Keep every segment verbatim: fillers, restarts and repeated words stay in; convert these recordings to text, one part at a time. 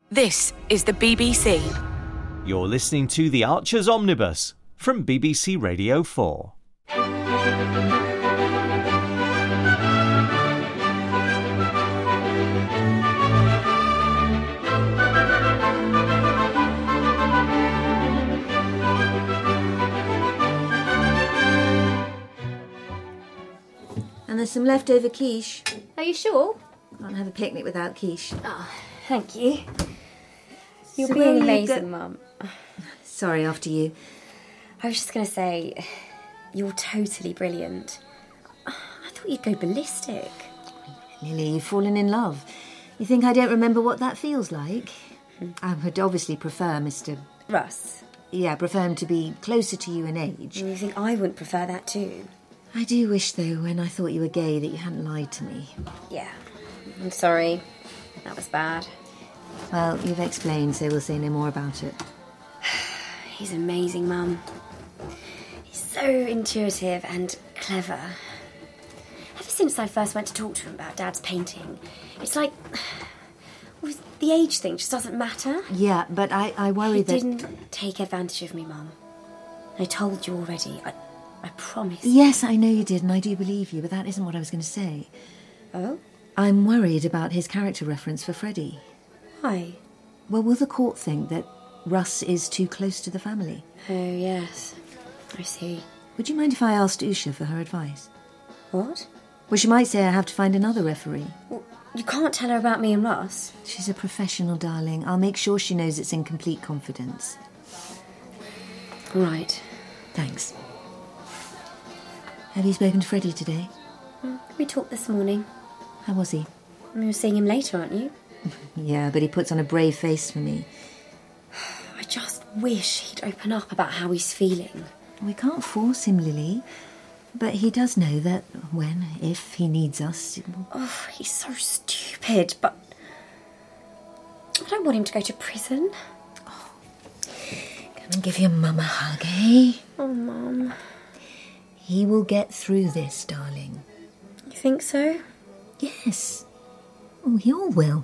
This is the B B C. You're listening to The Archers Omnibus from B B C Radio four. And there's some leftover quiche. Are you sure? Can't have a picnic without quiche. Oh, thank you. You're So where being you amazing, go- Mum. Sorry, after you. I was just going to say, you're totally brilliant. I thought you'd go ballistic. Lily, you've fallen in love. You think I don't remember what that feels like? I would obviously prefer Mister Russ, Yeah, prefer him to be closer to you in age. you think I wouldn't prefer that too? I do wish, though, when I thought you were gay, that you hadn't lied to me. Yeah, I'm sorry. That was bad. Well, you've explained, so we'll say no more about it. He's amazing, Mum. He's so intuitive and clever. Ever since I first went to talk to him about Dad's painting, it's like... well, the age thing just doesn't matter. Yeah, but I, I worry He that... didn't take advantage of me, Mum. I told you already. I, I promise. Yes, I know you did, and I do believe you, but that isn't what I was going to say. Oh? I'm worried about his character reference for Freddie. Why? Well, will the court think that Russ is too close to the family? Oh, yes. I see. Would you mind if I asked Usha for her advice? What? Well, she might say I have to find another referee. Well, you can't tell her about me and Russ. She's a professional, darling. I'll make sure she knows it's in complete confidence. Right. Thanks. Have you spoken to Freddie today? We talked this morning. How was he? You're seeing him later, aren't you? Yeah, but he puts on a brave face for me. I just wish he'd open up about how he's feeling. We can't force him, Lily. But he does know that when, if he needs us... it will- Oh, he's so stupid, but... I don't want him to go to prison. Come and give your mum a hug, eh? Oh, Mum. He will get through this, darling. You think so? Yes. Oh, he all will.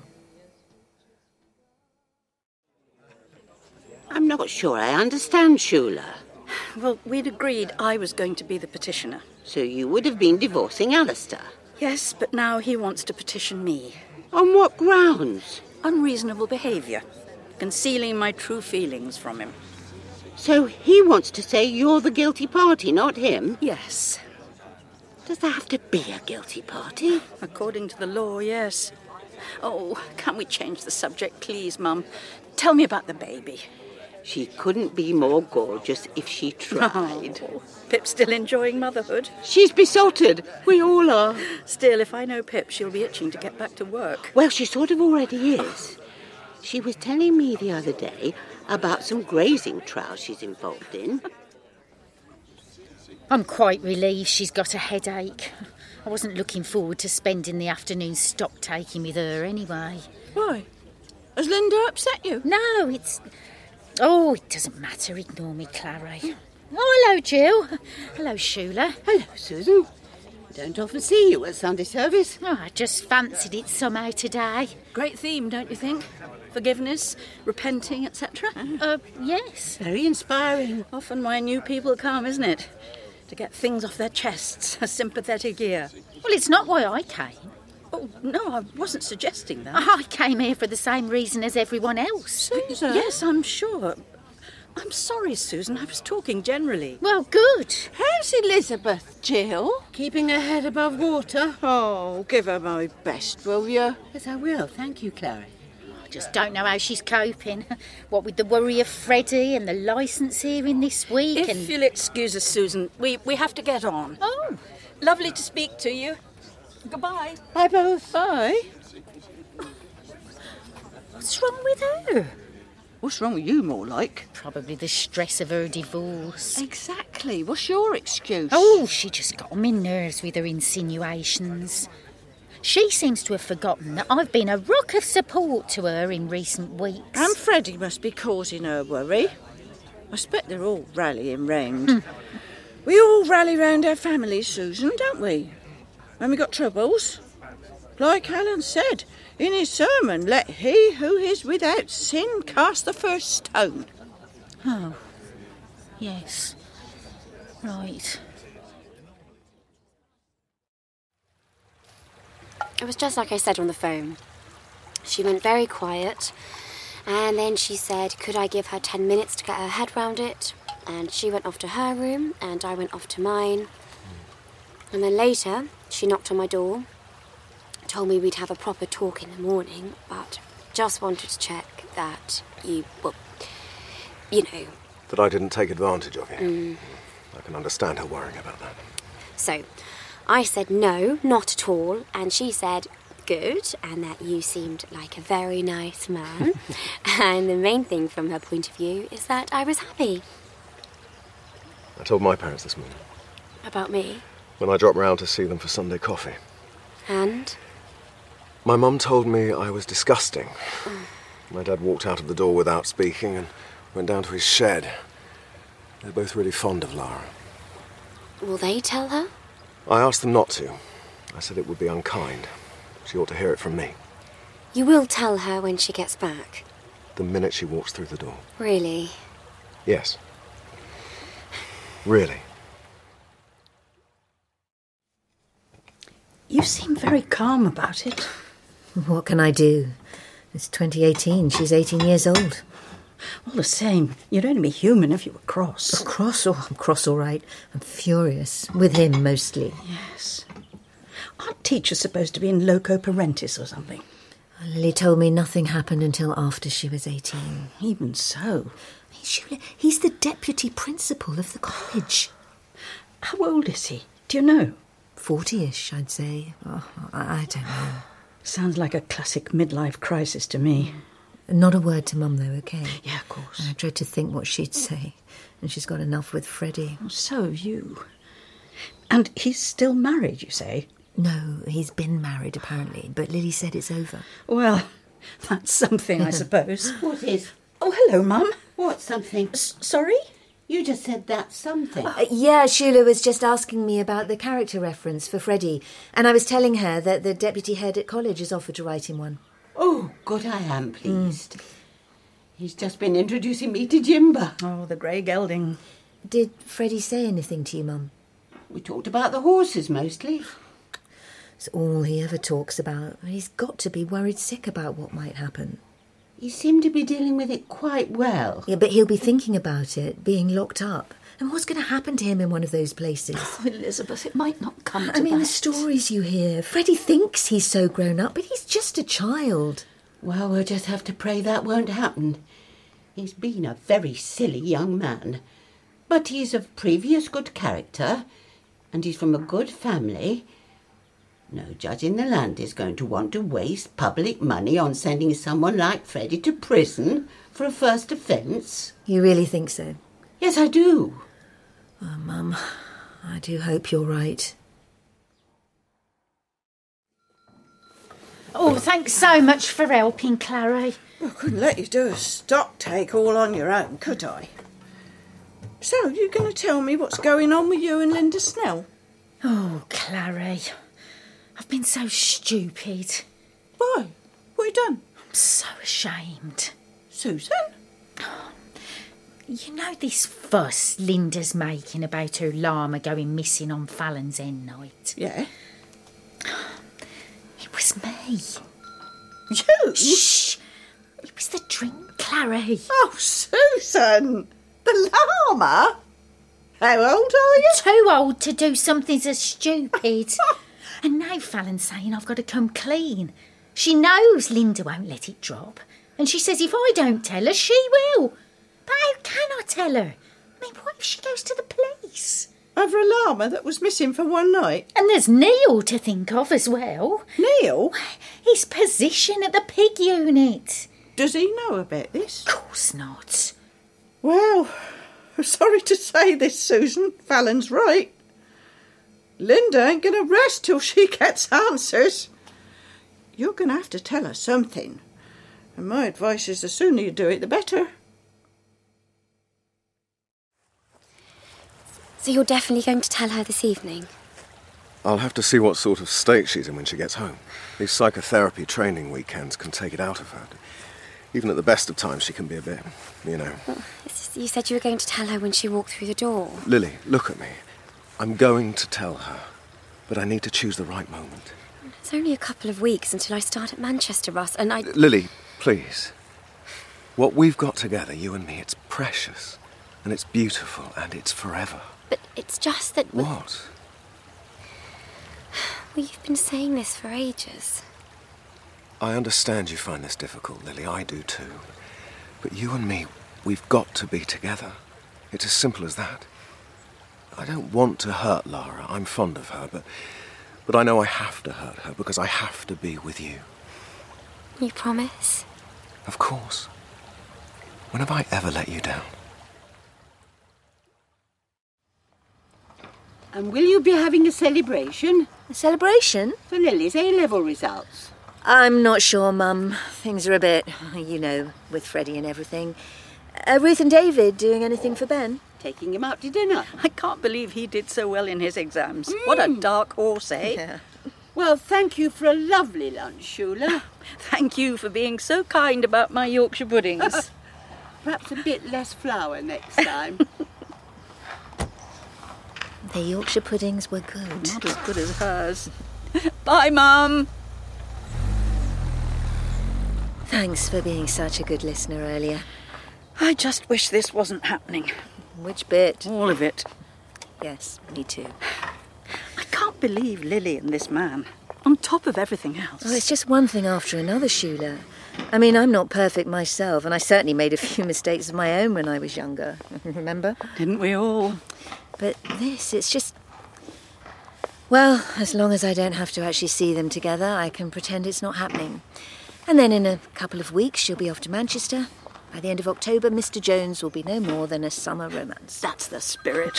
I'm not sure I understand, Shula. Well, we'd agreed I was going to be the petitioner. So you would have been divorcing Alistair. Yes, but now he wants to petition me. On what grounds? Unreasonable behaviour. Concealing my true feelings from him. So he wants to say you're the guilty party, not him? Yes. Does there have to be a guilty party? According to the law, yes. Oh, can we change the subject, please, Mum? Tell me about the baby. She couldn't be more gorgeous if she tried. Oh, Pip's still enjoying motherhood. She's besotted. We all are. Still, if I know Pip, she'll be itching to get back to work. Well, she sort of already is. She was telling me the other day about some grazing trials she's involved in. I'm quite relieved she's got a headache. I wasn't looking forward to spending the afternoon stock taking with her anyway. Why? Has Linda upset you? No, it's... Oh, it doesn't matter. Ignore me, Clary. Oh, hello, Jill. Hello, Shula. Hello, Susan. Don't often see you at Sunday service. Oh, I just fancied it somehow today. Great theme, don't you think? Forgiveness, repenting, et cetera. Uh, yes. Very inspiring. Often why new people come, isn't it? To get things off their chests, a sympathetic ear. Well, it's not why I came. Oh, no, I wasn't suggesting that. I came here for the same reason as everyone else. Susan? Yes, I'm sure. I'm sorry, Susan. I was talking generally. Well, good. How's Elizabeth, Jill? Keeping her head above water? Oh, give her my best, will you? Yes, I will. Thank you, Clary. I just don't know how she's coping. What with the worry of Freddie and the licence hearing this week If and... you'll excuse us, Susan, we, we have to get on. Oh. Lovely to speak to you. Goodbye. Bye both. Bye. What's wrong with her? What's wrong with you, more like? Probably the stress of her divorce. Exactly. What's your excuse? Oh, she just got on my nerves with her insinuations. She seems to have forgotten that I've been a rock of support to her in recent weeks. And Freddie must be causing her worry. I expect they're all rallying round. We all rally round our families, Susan, don't we? When we got troubles. Like Alan said in his sermon, let he who is without sin cast the first stone. Oh, yes. Right. It was just like I said on the phone. She went very quiet, and then she said, could I give her ten minutes to get her head round it? And she went off to her room, and I went off to mine. And then later, she knocked on my door, told me we'd have a proper talk in the morning, but just wanted to check that you, well, you know. That I didn't take advantage of you. Mm. I can understand her worrying about that. So, I said no, not at all, and she said good, and that you seemed like a very nice man. And the main thing from her point of view is that I was happy. I told my parents this morning. About me? When I dropped round to see them for Sunday coffee. And? My mum told me I was disgusting. My dad walked out of the door without speaking and went down to his shed. They're both really fond of Lara. Will they tell her? I asked them not to. I said it would be unkind. She ought to hear it from me. You will tell her when she gets back? The minute she walks through the door. Really? Yes. Really. You seem very calm about it. What can I do? It's twenty eighteen. She's eighteen years old. All the same, you'd only be human if you were cross. Cross? Oh, I'm cross all right. I'm furious. With him, mostly. Yes. Aren't teachers supposed to be in loco parentis or something? Lily told me nothing happened until after she was eighteen. Even so. He's the deputy principal of the college. How old is he? Do you know? Forty-ish, I'd say. Oh, I, I don't know. Sounds like a classic midlife crisis to me. Not a word to Mum, though, OK? Yeah, of course. I dread to think what she'd say. And she's got enough with Freddie. So have you. And he's still married, you say? No, he's been married, apparently. But Lily said it's over. Well, that's something, I suppose. What is? Oh, hello, Mum. What something? S- sorry? You just said that's something. Uh, yeah, Shula was just asking me about the character reference for Freddie. And I was telling her that the deputy head at college has offered to write him one. Oh, good, I am pleased. Mm. He's just been introducing me to Jimber. Oh, the grey gelding. Did Freddie say anything to you, Mum? We talked about the horses, mostly. It's all he ever talks about. He's got to be worried sick about what might happen. He seemed to be dealing with it quite well. Yeah, but he'll be thinking about it, being locked up. And what's going to happen to him in one of those places? Oh, Elizabeth, it might not come to I mean, that. the stories you hear. Freddie thinks he's so grown up, but he's just a child. Well, we'll just have to pray that won't happen. He's been a very silly young man. But he's of previous good character, and he's from a good family. No judge in the land is going to want to waste public money on sending someone like Freddie to prison for a first offence. You really think so? Yes, I do. Oh, Mum, I do hope you're right. Oh, thanks so much for helping, Clary. I couldn't let you do a stock take all on your own, could I? So, you going to tell me what's going on with you and Linda Snell? Oh, Clary, I've been so stupid. Why? What have you done? I'm so ashamed. Susan? You know this fuss Linda's making about her llama going missing on Fallon's end night? Yeah. It was me. You? Shh! It was the drink, Clary. Oh, Susan! The llama? How old are you? Too old to do something so stupid. And now Fallon's saying I've got to come clean. She knows Linda won't let it drop. And she says if I don't tell her, she will. But how can I tell her? I mean, what if she goes to the police? Over a llama that was missing for one night? And there's Neil to think of as well. Neil? His position at the pig unit. Does he know about this? Of course not. Well, I'm sorry to say this, Susan. Fallon's right. Linda ain't going to rest till she gets answers. You're going to have to tell her something. And my advice is the sooner you do it, the better. So you're definitely going to tell her this evening? I'll have to see what sort of state she's in when she gets home. These psychotherapy training weekends can take it out of her. Even at the best of times, she can be a bit, you know... Well, you said you were going to tell her when she walked through the door. Lily, look at me. I'm going to tell her, but I need to choose the right moment. It's only a couple of weeks until I start at Manchester, Russ, and I... Lily, please. What we've got together, you and me, it's precious, and it's beautiful, and it's forever. But it's just that... What? Well, you've been saying this for ages. I understand you find this difficult, Lily. I do too. But you and me, we've got to be together. It's as simple as that. I don't want to hurt Lara. I'm fond of her, but... But I know I have to hurt her because I have to be with you. You promise? Of course. When have I ever let you down? And will you be having a celebration? A celebration? For Lily's A-level results. I'm not sure, Mum. Things are a bit, you know, with Freddie and everything. Uh, Ruth and David doing anything for Ben? Taking him out to dinner. I can't believe he did so well in his exams. Mm. What a dark horse, eh? Yeah. Well, thank you for a lovely lunch, Shula. Thank you for being so kind about my Yorkshire puddings. Perhaps a bit less flour next time. The Yorkshire puddings were good. Not as good as hers. Bye, Mum. Thanks for being such a good listener earlier. I just wish this wasn't happening. Which bit? All of it. Yes, me too. I can't believe Lily and this man, on top of everything else. Well, it's just one thing after another, Shula. I mean, I'm not perfect myself, and I certainly made a few mistakes of my own when I was younger. Remember? Didn't we all? But this, it's just... Well, as long as I don't have to actually see them together, I can pretend it's not happening. And then in a couple of weeks, she'll be off to Manchester. By the end of October, Mister Jones will be no more than a summer romance. That's the spirit.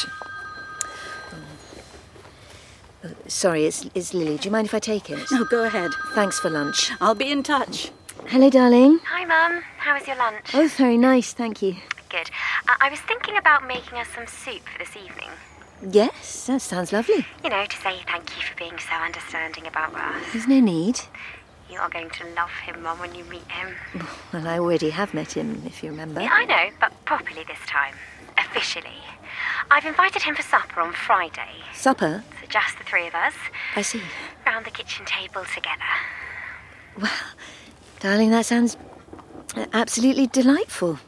Oh, sorry, it's, it's Lily. Do you mind if I take it? No, go ahead. Thanks for lunch. I'll be in touch. Hello, darling. Hi, Mum. How was your lunch? Oh, very nice, thank you. Good. Uh, I was thinking about making us some soup for this evening. Yes, that sounds lovely. You know, to say thank you for being so understanding about Russ. There's no need. You are going to love him, Mum, when you meet him. Well, I already have met him, if you remember. Yeah, I know, but properly this time. Officially. I've invited him for supper on Friday. Supper? So just the three of us. I see. Round the kitchen table together. Well, darling, that sounds absolutely delightful.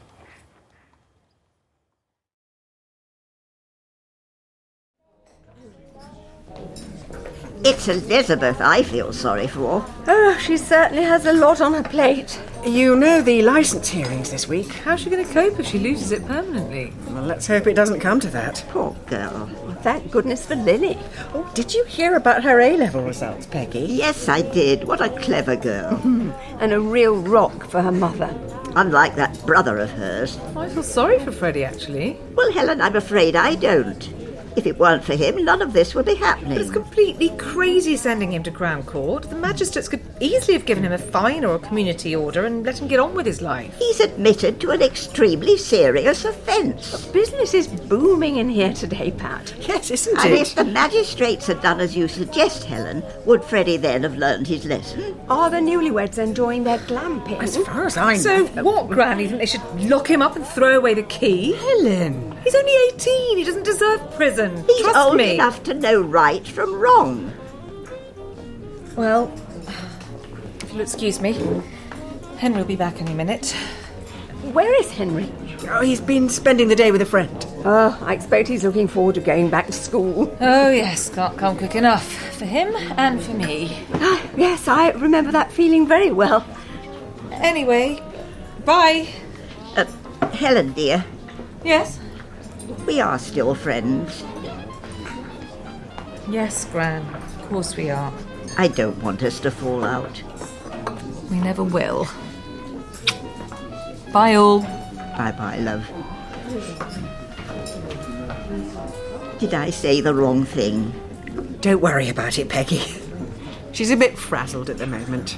It's Elizabeth I feel sorry for. Oh, she certainly has a lot on her plate. You know the licence hearing's this week. How's she going to cope if she loses it permanently? Well, let's hope it doesn't come to that. Poor girl. Well, thank goodness for Lily. Oh, did you hear about her A-level results, Peggy? Yes, I did. What a clever girl. And a real rock for her mother. Unlike that brother of hers. I feel sorry for Freddie, actually. Well, Helen, I'm afraid I don't. If it weren't for him, none of this would be happening. But it's completely crazy sending him to Crown Court. The magistrates could easily have given him a fine or a community order and let him get on with his life. He's admitted to an extremely serious offence. But business is booming in here today, Pat. Yes, isn't and it? And if the magistrates had done as you suggest, Helen, would Freddie then have learned his lesson? Are the newlyweds enjoying their glamping? As far as I know. So what, Granny? Think they should lock him up and throw away the key? Helen, he's only eighteen. He doesn't deserve prison. He's Trust old me. enough to know right from wrong. Well, if you'll excuse me, Henry will be back any minute. Where is Henry? Oh, he's been spending the day with a friend. Oh, I expect he's looking forward to going back to school. Oh, yes, can't come quick enough. For him and for me. Ah, yes, I remember that feeling very well. Anyway, bye. Uh, Helen, dear. Yes? We are still friends. Yes, Gran, of course we are. I don't want us to fall out. We never will. Bye all. Bye-bye, love. Did I say the wrong thing? Don't worry about it, Peggy. She's a bit frazzled at the moment.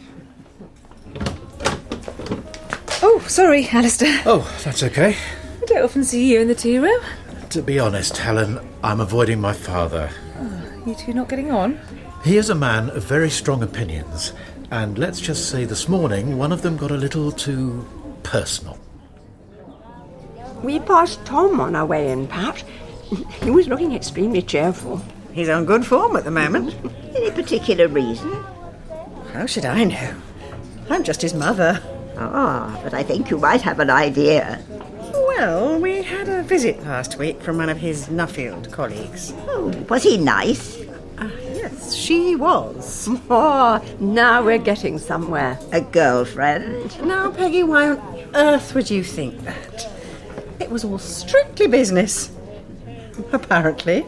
Oh, sorry, Alistair. Oh, that's okay. I don't often see you in the tea room. To be honest, Helen, I'm avoiding my father. Oh, You two not getting on? He is a man of very strong opinions, and let's just say this morning one of them got a little too personal. We passed Tom on our way in, Pat. He was looking extremely cheerful. He's on good form at the moment. Any particular reason? How should I know? I'm just his mother. Ah, but I think you might have an idea. Well, we had a visit last week from one of his Nuffield colleagues. Oh, was he nice? Uh, yes, she was. Oh, now we're getting somewhere. A girlfriend? Now, Peggy, why on earth would you think that? It was all strictly business. Apparently.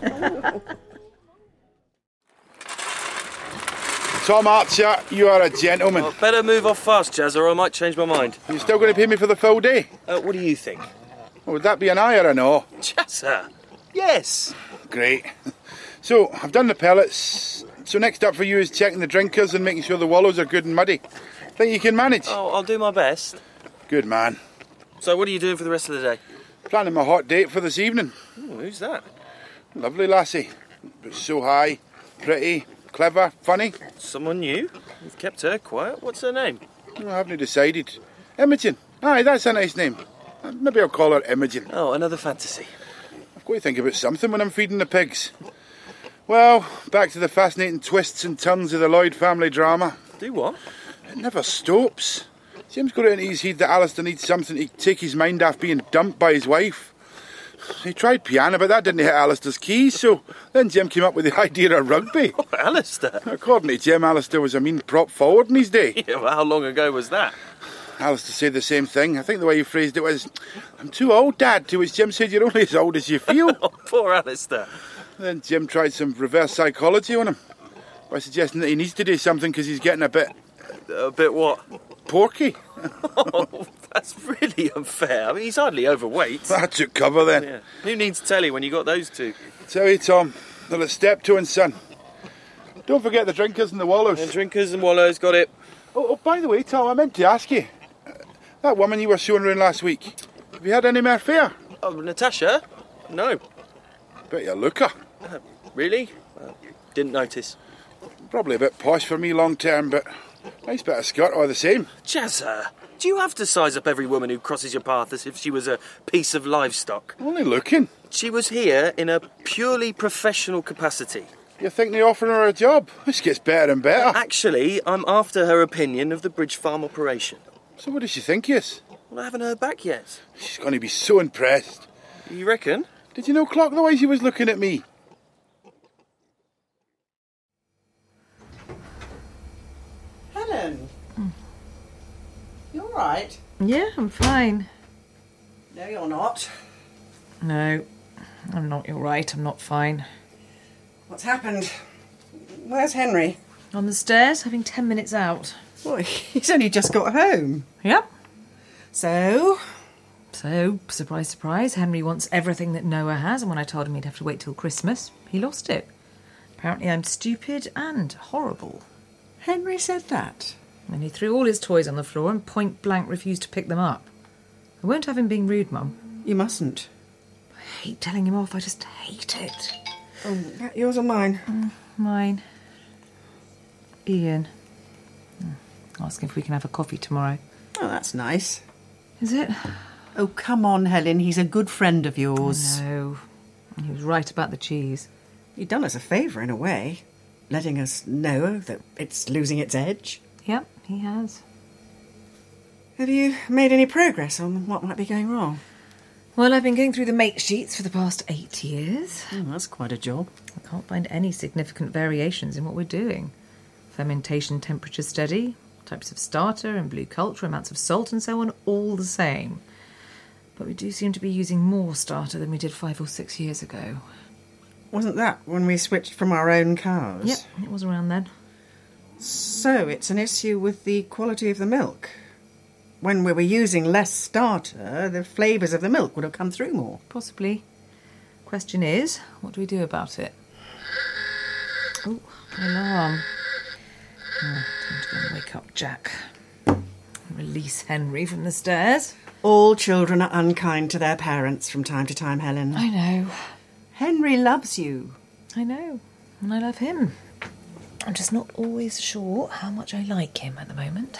Tom Archer, you are a gentleman. Well, better move off fast, Jazz, or I might change my mind. You're still going to pay me for the full day? Uh, what do you think? Oh, would that be an aye or a no? Jazzer? Yes. Great. So, I've done the pellets. So next up for you is checking the drinkers and making sure the wallows are good and muddy. Think you can manage? Oh, I'll do my best. Good man. So what are you doing for the rest of the day? Planning my hot date for this evening. Ooh, who's that? Lovely lassie. But so high, pretty, clever, funny. Someone new? You've kept her quiet. What's her name? Oh, I haven't decided. Imogen. Aye, that's a nice name. Maybe I'll call her Imogen. Oh, another fantasy. I've got to think about something when I'm feeding the pigs. Well, back to the fascinating twists and turns of the Lloyd family drama. Do what? It never stops. Jim's got it in his head that Alistair needs something to take his mind off being dumped by his wife. He tried piano, but that didn't hit Alistair's keys, so then Jim came up with the idea of rugby. Oh, Alistair? According to Jim, Alistair was a mean prop forward in his day. Yeah, well, how long ago was that? Alistair said the same thing. I think the way he phrased it was, I'm too old, Dad, to which Jim said, you're only as old as you feel. Oh, poor Alistair. Then Jim tried some reverse psychology on him by suggesting that he needs to do something because he's getting a bit... A bit what? Porky. Oh, that's really unfair. I mean, he's hardly overweight. That took cover then. Yeah. Who needs telly when you got those two? Tell you, Tom, they're a step to and son. Don't forget the drinkers and the wallows. And drinkers and wallows, got it. Oh, oh, by the way, Tom, I meant to ask you. Uh, that woman you were showing around last week, have you had any more fare? Oh, Natasha? No. Bet you look her. Uh, really? Uh, didn't notice. Probably a bit posh for me long term, but nice bit of skirt all the same. Jazzer, do you have to size up every woman who crosses your path as if she was a piece of livestock? Only looking. She was here in a purely professional capacity. You think they're offering her a job? This gets better and better. Actually, I'm after her opinion of the Bridge Farm operation. So what does she think, yes? Well, I haven't heard back yet. She's going to be so impressed. You reckon? Did you know clock the way she was looking at me? Helen. Mm. You all right? Yeah, I'm fine. No, you're not. No, I'm not. You're right, I'm not fine. What's happened? Where's Henry? On the stairs, having ten minutes out. Well, he's only just got home. Yep. So? So, surprise, surprise, Henry wants everything that Noah has, and when I told him he'd have to wait till Christmas, he lost it. Apparently I'm stupid and horrible. Henry said that? And he threw all his toys on the floor and point blank refused to pick them up. I won't have him being rude, Mum. You mustn't. I hate telling him off, I just hate it. Oh, that yours or mine? Mm, mine. Ian. Ask if we can have a coffee tomorrow. Oh, that's nice. Is it? Oh, come on, Helen. He's a good friend of yours. No. He was right about the cheese. He'd done us a favour, in a way. Letting us know that it's losing its edge. Yep, he has. Have you made any progress on what might be going wrong? Well, I've been going through the mate sheets for the past eight years. Oh, that's quite a job. I can't find any significant variations in what we're doing. Fermentation temperature steady, types of starter and blue culture, amounts of salt and so on, all the same. But we do seem to be using more starter than we did five or six years ago. Wasn't that when we switched from our own cows? Yep, it was around then. So it's an issue with the quality of the milk. When we were using less starter, the flavours of the milk would have come through more. Possibly. Question is, what do we do about it? Oh, alarm. Oh, time to go and wake up Jack. Release Henry from the stairs. All children are unkind to their parents from time to time, Helen. I know. Henry loves you. I know. And I love him. I'm just not always sure how much I like him at the moment.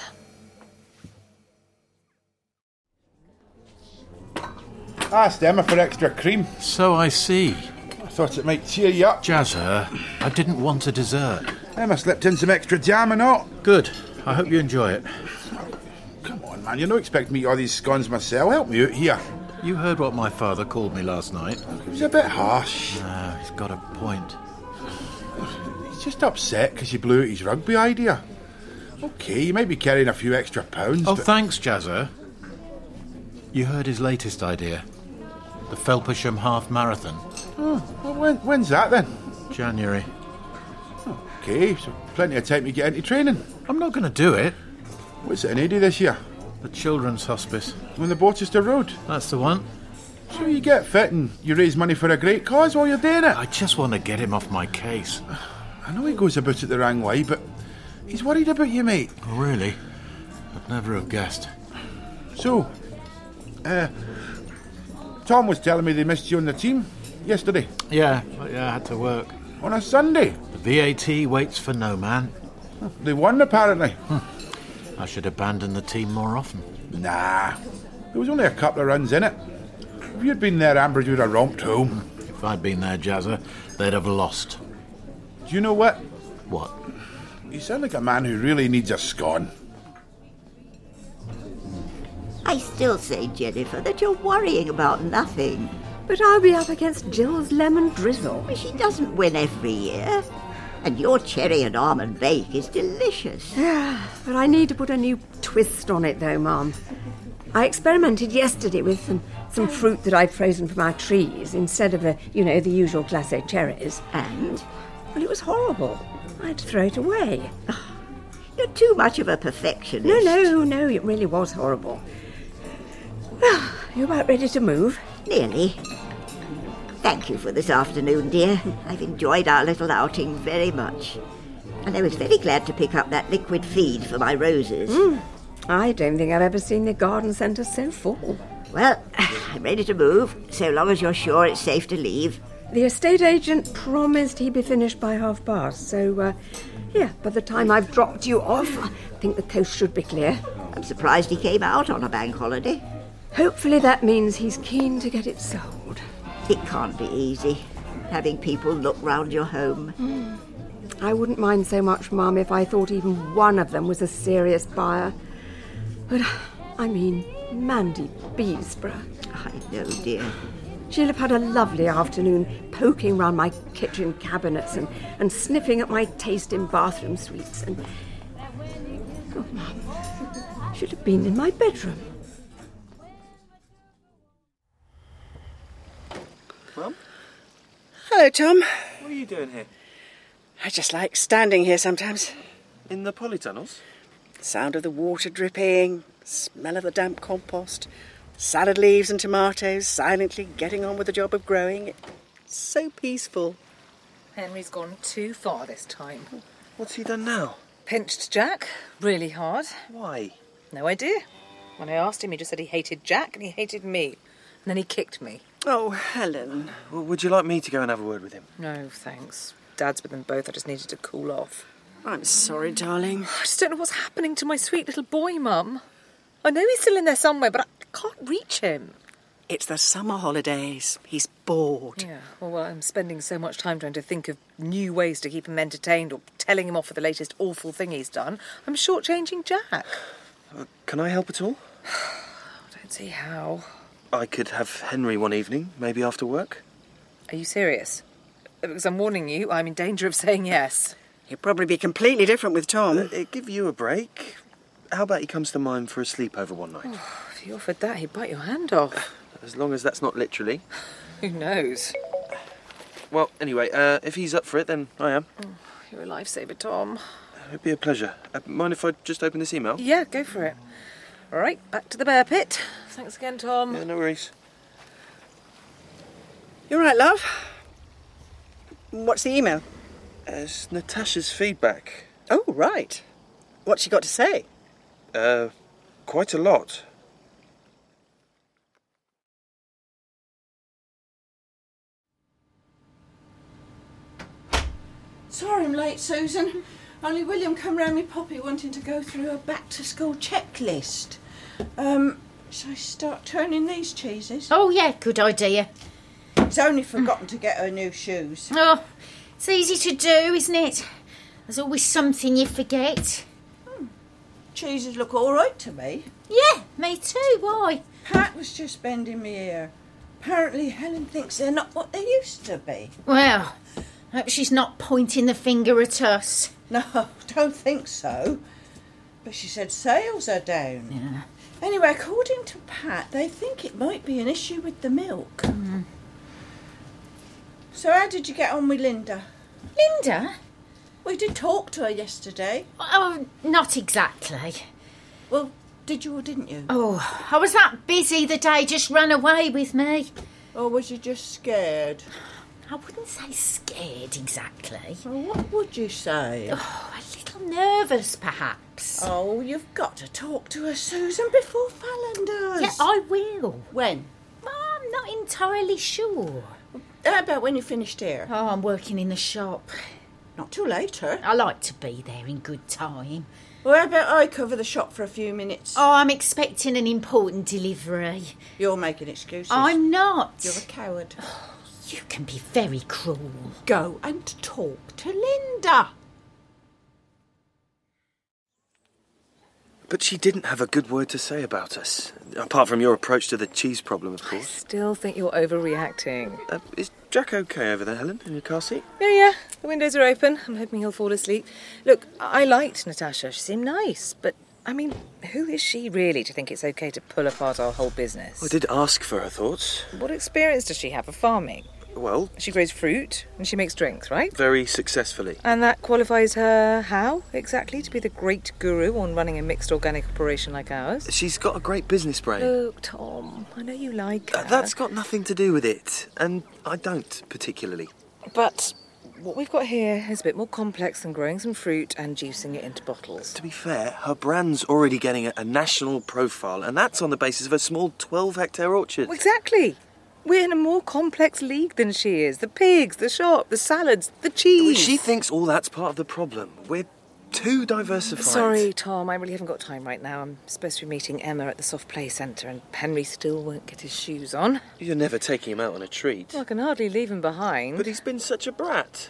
Asked Emma for extra cream. So I see. I thought it might cheer you up. Jazzer, I didn't want a dessert. Emma slipped in some extra jam and all. Good. I hope you enjoy it. Come on, man. You don't expect me to eat all these scones myself. Help me out here. You heard what my father called me last night. It was a bit harsh. No, he's got a point. He's just upset because you blew out his rugby idea. OK, you may be carrying a few extra pounds, Oh, but... thanks, Jazzer. You heard his latest idea. The Felpersham Half Marathon. Oh, well, when, when's that then? January. OK, so plenty of time to get into training. I'm not going to do it. What's it in Eddie this year? The Children's Hospice. On the Borchester Road? That's the one. So you get fit and you raise money for a great cause while you're doing it? I just want to get him off my case. I know he goes about it the wrong way, but he's worried about you, mate. Oh, really? I'd never have guessed. So, uh, Tom was telling me they missed you on the team yesterday. Yeah, but yeah, I had to work. On a Sunday? The V A T waits for no man. They won, apparently. Hmm. I should abandon the team more often. Nah, there was only a couple of runs in it. If you'd been there, Ambridge would have romped home. If I'd been there, Jazzer, they'd have lost. Do you know what? What? You sound like a man who really needs a scone. I still say, Jennifer, that you're worrying about nothing. But I'll be up against Jill's lemon drizzle. She doesn't win every year. And your cherry and almond bake is delicious. But I need to put a new twist on it, though, Mum. I experimented yesterday with some, some fruit that I'd frozen from our trees instead of, the, you know, the usual glacé cherries. And? Well, it was horrible. I had to throw it away. You're too much of a perfectionist. No, no, no, it really was horrible. Well, you about ready to move? Nearly. Thank you for this afternoon, dear. I've enjoyed our little outing very much. And I was very glad to pick up that liquid feed for my roses. Mm. I don't think I've ever seen the garden centre so full. Well, I'm ready to move, so long as you're sure it's safe to leave. The estate agent promised he'd be finished by half past, so, uh, yeah, by the time I've dropped you off, I think the coast should be clear. I'm surprised he came out on a bank holiday. Hopefully that means he's keen to get it sold. It can't be easy, having people look round your home. Mm. I wouldn't mind so much, Mum, if I thought even one of them was a serious buyer. But, I mean, Mandy Beesborough. I know, dear. She'll have had a lovely afternoon poking round my kitchen cabinets and, and sniffing at my taste in bathroom sweets. And, oh, Mum, should have been in my bedroom. Mum? Hello, Tom. What are you doing here? I just like standing here sometimes. In the polytunnels? Sound of the water dripping, smell of the damp compost, salad leaves and tomatoes silently getting on with the job of growing. It's so peaceful. Henry's gone too far this time. What's he done now? Pinched Jack really hard. Why? No idea. When I asked him, he just said he hated Jack and he hated me. And then he kicked me. Oh, Helen. Well, would you like me to go and have a word with him? No, thanks. Dad's with them both. I just needed to cool off. I'm sorry, darling. I just don't know what's happening to my sweet little boy, Mum. I know he's still in there somewhere, but I can't reach him. It's the summer holidays. He's bored. Yeah, well, well, I'm spending so much time trying to think of new ways to keep him entertained or telling him off for the latest awful thing he's done. I'm shortchanging Jack. Uh, can I help at all? I don't see how. I could have Henry one evening, maybe after work. Are you serious? Because I'm warning you, I'm in danger of saying yes. He'll probably be completely different with Tom. Uh, it'd give you a break. How about he comes to mine for a sleepover one night? Oh, if he offered that, he'd bite your hand off. As long as that's not literally. Who knows? Well, anyway, uh, if he's up for it, then I am. Oh, you're a lifesaver, Tom. It'd be a pleasure. Uh, mind if I just open this email? Yeah, go for it. All right, back to the bear pit. Thanks again, Tom. Yeah, no worries. You all right, love? What's the email? Uh, it's Natasha's feedback. Oh, right. What's she got to say? Uh, quite a lot. Sorry I'm late, Susan. Only William come round me poppy wanting to go through a back-to-school checklist. Um, shall I start turning these cheeses? Oh, yeah, good idea. He's only forgotten to get her new shoes. Oh, it's easy to do, isn't it? There's always something you forget. Hmm. Cheeses look all right to me. Yeah, me too. Why? Pat was just bending me ear. Apparently Helen thinks they're not what they used to be. Well, hope she's not pointing the finger at us. No, don't think so. But she said sales are down. Yeah. Anyway, according to Pat, they think it might be an issue with the milk. Mm. So how did you get on with Linda? Linda? We did talk to her yesterday. Oh, not exactly. Well, did you or didn't you? Oh, I was that busy the day just ran away with me. Or was you just scared? I wouldn't say scared exactly. Well, what would you say? Oh, a little nervous, perhaps. Oh, you've got to talk to her, Susan, before Fallon does. Yeah, I will. When? Oh, I'm not entirely sure. How about when you finished here? Oh, I'm working in the shop. Not till later. I like to be there in good time. Well, how about I cover the shop for a few minutes? Oh, I'm expecting an important delivery. You're making excuses. I'm not. You're a coward. Oh, you can be very cruel. Go and talk to Linda. But she didn't have a good word to say about us. Apart from your approach to the cheese problem, of I course. still think you're overreacting. Uh, is Jack okay over there, Helen, in your car seat? Yeah, yeah. The windows are open. I'm hoping he'll fall asleep. Look, I liked Natasha. She seemed nice. But, I mean, who is she really to think it's okay to pull apart our whole business? I did ask for her thoughts. What experience does she have of farming? Well, She grows fruit and she makes drinks, right? very successfully. And that qualifies her how, exactly, to be the great guru on running a mixed organic operation like ours? She's got a great business brain. Look, Tom, I know you like her. Uh, that's got nothing to do with it. And I don't, particularly. But what we've got here is a bit more complex than growing some fruit and juicing it into bottles. To be fair, her brand's already getting a, a national profile, and that's on the basis of a small twelve-hectare orchard. Well, exactly. We're in a more complex league than she is. The pigs, the shop, the salads, the cheese. She thinks all that's part of the problem. We're too diversified. Sorry, Tom, I really haven't got time right now. I'm supposed to be meeting Emma at the soft play centre and Henry still won't get his shoes on. You're never taking him out on a treat. Well, I can hardly leave him behind. But he's been such a brat.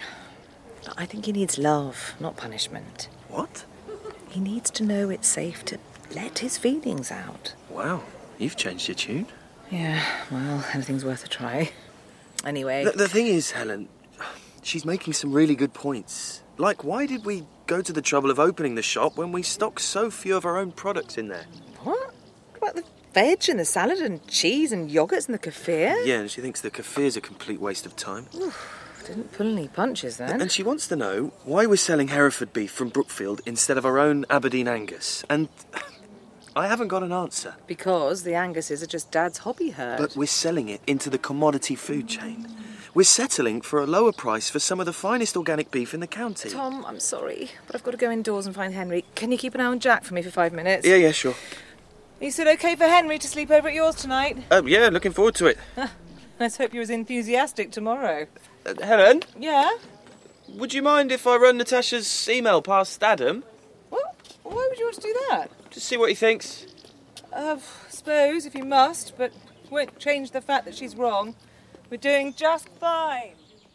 I think he needs love, not punishment. What? He needs to know it's safe to let his feelings out. Wow, you've changed your tune. Yeah, well, anything's worth a try. Anyway... The, the thing is, Helen, she's making some really good points. Like, why did we go to the trouble of opening the shop when we stock so few of our own products in there? What? What about the veg and the salad and cheese and yoghurts and the kefir? Yeah, and she thinks the kefir's a complete waste of time. Oof, didn't pull any punches then. And she wants to know why we're selling Hereford beef from Brookfield instead of our own Aberdeen Angus. And I haven't got an answer. Because the Anguses are just Dad's hobby herd. But we're selling it into the commodity food chain. We're settling for a lower price for some of the finest organic beef in the county. Tom, I'm sorry, but I've got to go indoors and find Henry. Can you keep an eye on Jack for me for five minutes? Yeah, yeah, sure. You said okay for Henry to sleep over at yours tonight? Um, yeah, looking forward to it. Let's hope you're as enthusiastic tomorrow. Uh, Helen? Yeah? Would you mind if I run Natasha's email past Adam? What? Why would you want to do that? To see what he thinks. Uh, suppose, if you must, but it won't change the fact that she's wrong. We're doing just fine.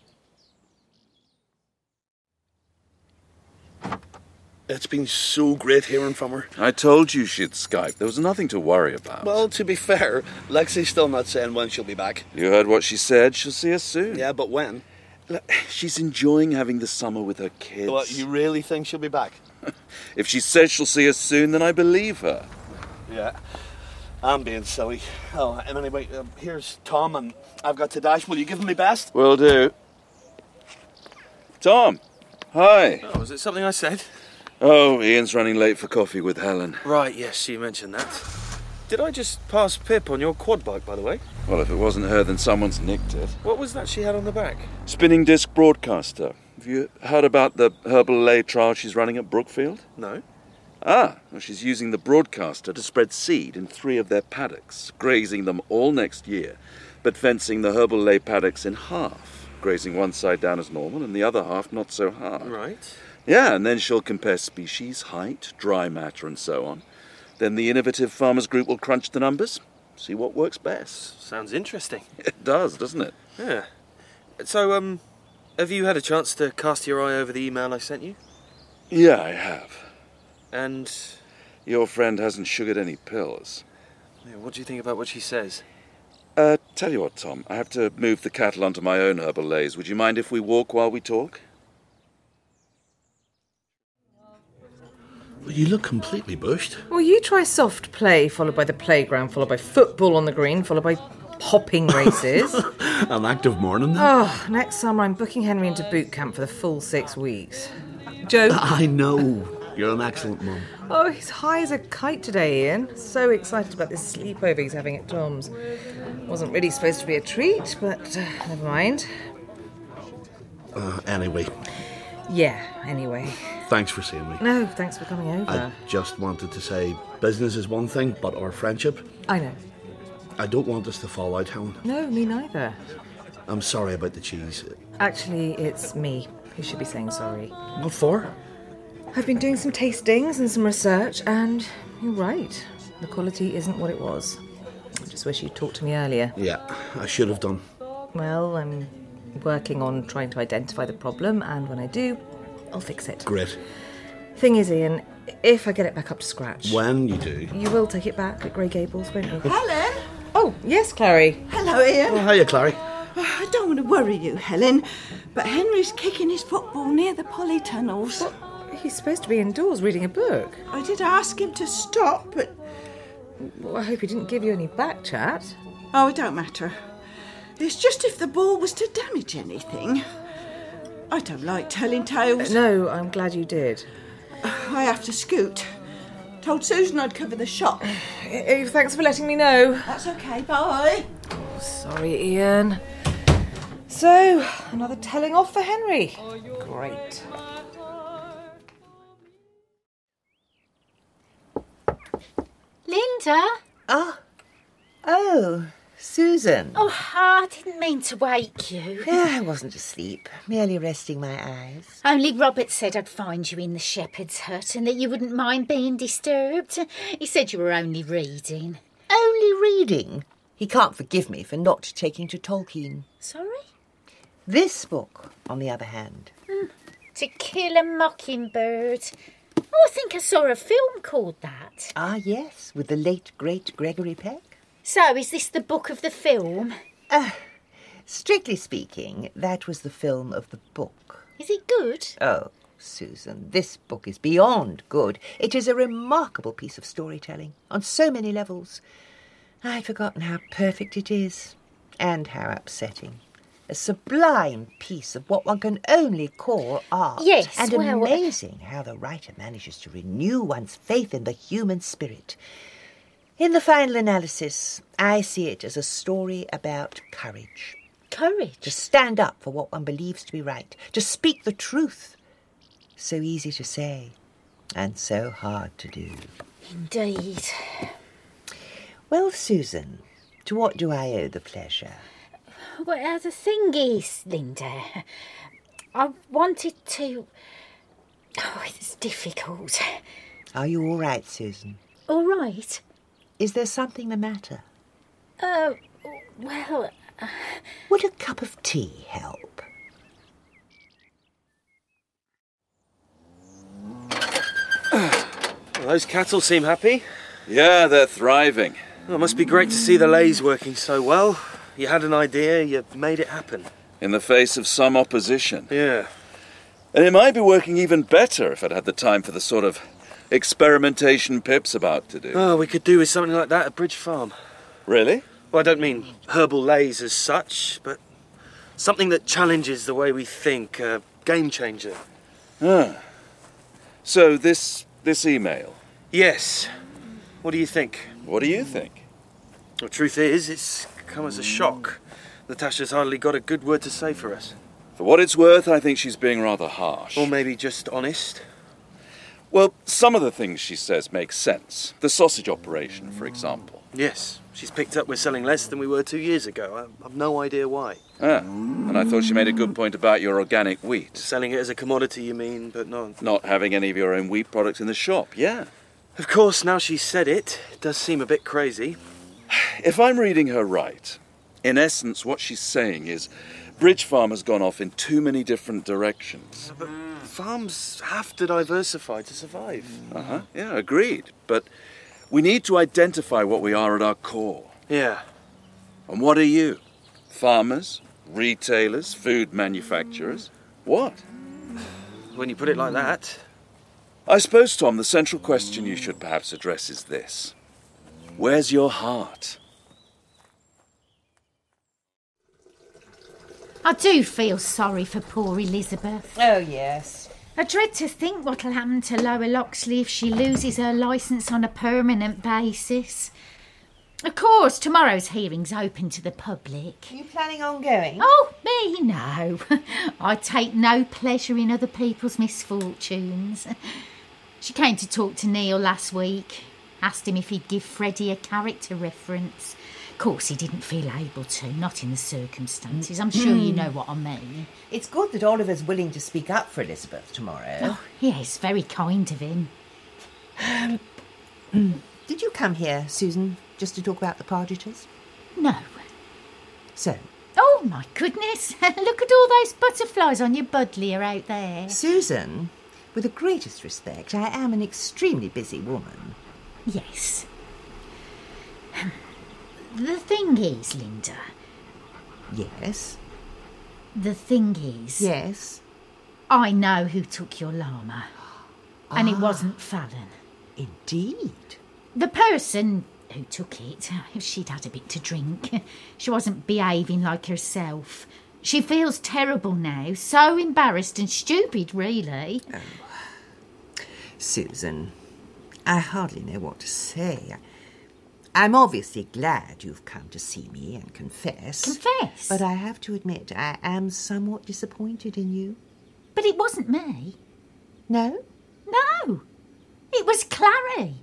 It's been so great hearing from her. I told you she'd Skype. There was nothing to worry about. Well, to be fair, Lexi's still not saying when she'll be back. You heard what she said. She'll see us soon. Yeah, but when? She's enjoying having the summer with her kids. Well, you really think she'll be back? If she says she'll see us soon, then I believe her. Yeah, I'm being silly. Oh, and anyway, um, here's Tom, and I've got to dash. Will you give him my best? Will do. Tom, hi. Oh, was it something I said? Oh, Ian's running late for coffee with Helen. Right, yes, you mentioned that. Did I just pass Pip on your quad bike, by the way? Well, if it wasn't her, then someone's nicked it. What was that she had on the back? Spinning disc broadcaster. Have you heard about the herbal lay trial she's running at Brookfield? No. Ah, well, she's using the broadcaster to spread seed in three of their paddocks, grazing them all next year, but fencing the herbal lay paddocks in half. grazing one side down as normal and the other half not so hard. Right. Yeah, and then she'll compare species, height, dry matter, and so on. Then the innovative farmers group will crunch the numbers, see what works best. Sounds interesting. It does, doesn't it? Yeah. So, um, have you had a chance to cast your eye over the email I sent you? Yeah, I have. And? Your friend hasn't sugared any pills. Yeah, what do you think about what she says? Uh, tell you what, Tom, I have to move the cattle onto my own herbal lays. Would you mind if we walk while we talk? Well, you look completely bushed. Well, you try soft play, followed by the playground, followed by football on the green, followed by hopping races. An active morning, then? Oh, next summer I'm booking Henry into boot camp for the full six weeks. Joe? I know. You're an excellent mum. Oh, he's high as a kite today, Ian. So excited about this sleepover he's having at Tom's. Wasn't really supposed to be a treat, but uh, never mind. Uh, anyway. Yeah, anyway. Thanks for seeing me. No, thanks for coming over. I just wanted to say business is one thing, but our friendship... I know. I don't want us to fall out, Helen. No, me neither. I'm sorry about the cheese. Actually, it's me who should be saying sorry. What for? I've been doing some tastings and some research, and you're right. The quality isn't what it was. I just wish you'd talked to me earlier. Yeah, I should have done. Well, I'm working on trying to identify the problem, and when I do, I'll fix it. Great. Thing is, Ian, if I get it back up to scratch... When you do... You will take it back at Grey Gables, won't you? Helen? Oh, yes, Clary. Hello, Ian. Oh, hiya, Clary. Oh, I don't want to worry you, Helen, but Henry's kicking his football near the polytunnels. What? He's supposed to be indoors reading a book. I did ask him to stop, but... Well, I hope he didn't give you any back chat. Oh, it don't matter. It's just if the ball was to damage anything. I don't like telling tales. Uh, no, I'm glad you did. I have to scoot. Told Susan I'd cover the shop. Uh, thanks for letting me know. That's okay, bye. Oh, sorry, Ian. So, another telling off for Henry. Great. Linda? Ah. Oh, Susan. Oh, I didn't mean to wake you. Yeah, I wasn't asleep, merely resting my eyes. Only Robert said I'd find you in the shepherd's hut and that you wouldn't mind being disturbed. He said you were only reading. Only reading? He can't forgive me for not taking to Tolkien. Sorry? This book, on the other hand. Mm. To Kill a Mockingbird. Oh, I think I saw a film called that. Ah, yes, with the late, great Gregory Peck. So, is this the book of the film? Uh, strictly speaking, that was the film of the book. Is it good? Oh, Susan, this book is beyond good. It is a remarkable piece of storytelling on so many levels. I'd forgotten how perfect it is, and how upsetting. A sublime piece of what one can only call art. Yes, and well... amazing how the writer manages to renew one's faith in the human spirit. In the final analysis, I see it as a story about courage. Courage? To stand up for what one believes to be right. To speak the truth. So easy to say, and so hard to do. Indeed. Well, Susan, to what do I owe the pleasure? Well, the thing is, Linda, I wanted to... Oh, it's difficult. Are you all right, Susan? All right. Is there something the matter? Uh, well... Uh... Would a cup of tea help? Well, those cattle seem happy. Yeah, they're thriving. Well, it must be great to see the lays working so well. You had an idea, you made it happen. In the face of some opposition. Yeah. And it might be working even better if I'd had the time for the sort of experimentation Pip's about to do. Oh, we could do with something like that at Bridge Farm. Really? Well, I don't mean herbal lays as such, but something that challenges the way we think, a game changer. Ah. So this this email? Yes. What do you think? What do you think? The truth is, it's come as a shock. Natasha's hardly got a good word to say for us. For what it's worth, I think she's being rather harsh. Or maybe just honest. Well, some of the things she says make sense. The sausage operation, for example. Yes, she's picked up we're selling less than we were two years ago. I, I've no idea why. Ah, and I thought she made a good point about your organic wheat. Selling it as a commodity, you mean, but not... Not having any of your own wheat products in the shop, yeah. Of course, now she's said it, it does seem a bit crazy. If I'm reading her right, in essence what she's saying is Bridge Farm has gone off in too many different directions. But farms have to diversify to survive. Uh-huh, yeah, agreed. But we need to identify what we are at our core. Yeah. And what are you? Farmers? Retailers? Food manufacturers? What? When you put it like that... I suppose, Tom, the central question you should perhaps address is this. Where's your heart? I do feel sorry for poor Elizabeth. Oh, yes. I dread to think what'll happen to Lower Loxley if she loses her licence on a permanent basis. Of course, tomorrow's hearing's open to the public. Are you planning on going? Oh, me? No. I take no pleasure in other people's misfortunes. She came to talk to Neil last week. Asked him if he'd give Freddie a character reference. Of course, he didn't feel able to, not in the circumstances. I'm sure you know what I mean. It's good that Oliver's willing to speak up for Elizabeth tomorrow. Oh, yes, very kind of him. Um, did you come here, Susan, just to talk about the Partridges? No. So? Oh, my goodness. Look at all those butterflies on your buddleia out there. Susan, with the greatest respect, I am an extremely busy woman. Yes. The thing is, Linda... Yes? The thing is... Yes? I know who took your llama. Ah. And it wasn't Fallon. Indeed? The person who took it, she'd had a bit to drink. She wasn't behaving like herself. She feels terrible now, so embarrassed and stupid, really. Oh. Susan, I hardly know what to say. I'm obviously glad you've come to see me and confess. Confess? But I have to admit, I am somewhat disappointed in you. But it wasn't me. No? No. It was Clary.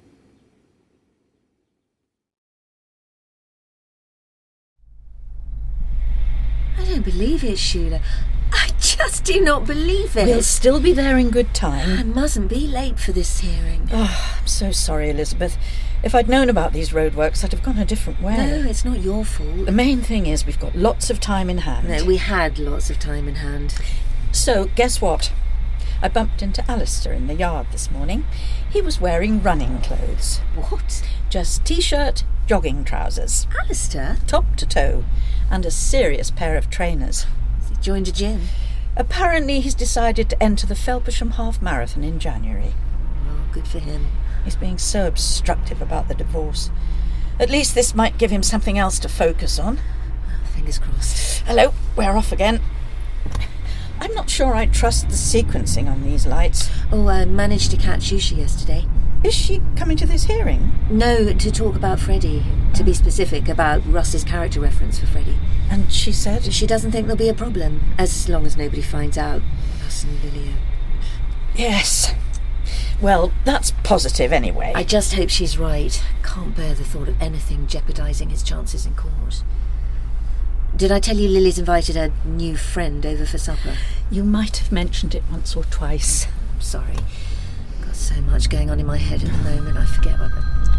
I don't believe it, Sheila. I just do not believe it. We'll still be there in good time. I mustn't be late for this hearing. Oh, I'm so sorry, Elizabeth. If I'd known about these roadworks, I'd have gone a different way. No, it's not your fault. The main thing is we've got lots of time in hand. No, we had lots of time in hand. So, guess what? I bumped into Alistair in the yard this morning. He was wearing running clothes. What? Just T-shirt, jogging trousers. Alistair? Top to toe. And a serious pair of trainers. Has he joined a gym? Apparently he's decided to enter the Felpersham Half Marathon in January. Oh, good for him. He's being so obstructive about the divorce. At least this might give him something else to focus on. Well, fingers crossed. Hello, we're off again. I'm not sure I trust the sequencing on these lights. Oh, I managed to catch Yusha yesterday. Is she coming to this hearing? No, to talk about Freddie. To be specific, about Russ's character reference for Freddie. And she said? She doesn't think there'll be a problem, as long as nobody finds out. Russ and Lilia. Yes. Well, that's positive anyway. I just hope she's right. Can't bear the thought of anything jeopardising his chances in court. Did I tell you Lily's invited a new friend over for supper? You might have mentioned it once or twice. I'm sorry. Got so much going on in my head at the moment, I forget what...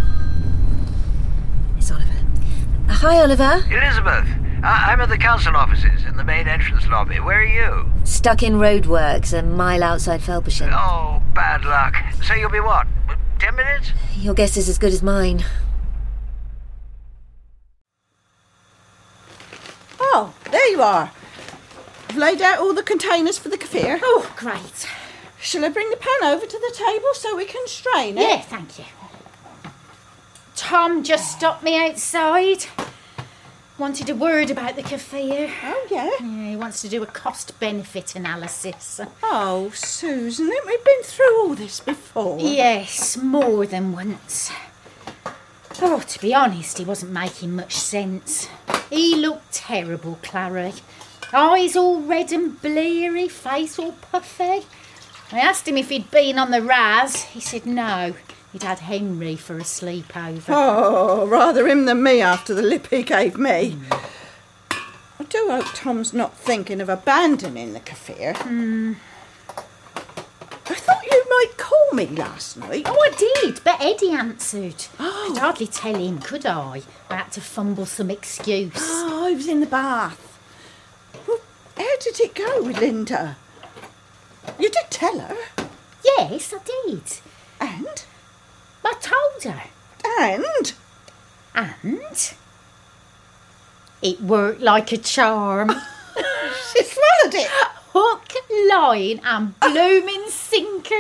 It's Oliver. Uh, hi, Oliver. Elizabeth, I- I'm at the council offices in the main entrance lobby. Where are you? Stuck in roadworks a mile outside Felpersham. Oh, bad luck. So you'll be what, ten minutes? Your guess is as good as mine. Oh, there you are. I've laid out all the containers for the kefir. Oh, great. Shall I bring the pan over to the table so we can strain it? Yeah, thank you. Tom just stopped me outside. Wanted a word about the kefir. Oh, yeah? Yeah, he wants to do a cost-benefit analysis. Oh, Susan, haven't we been through all this before? Yes, more than once. Oh, to be honest, he wasn't making much sense. He looked terrible, Clary. Eyes all red and bleary, face all puffy. I asked him if he'd been on the Raz. He said no. He'd had Henry for a sleepover. Oh, rather him than me after the lip he gave me. Mm. I do hope Tom's not thinking of abandoning the Kaffir. Hmm. I thought you might call me last night. Oh, I did, but Eddie answered. Oh. I'd hardly tell him, could I? I had to fumble some excuse. Oh, I was in the bath. Well, how did it go with Linda? You did tell her? Yes, I did. And? I told her. And? And? It worked like a charm. She swallowed it. Hook, line and blooming sinker.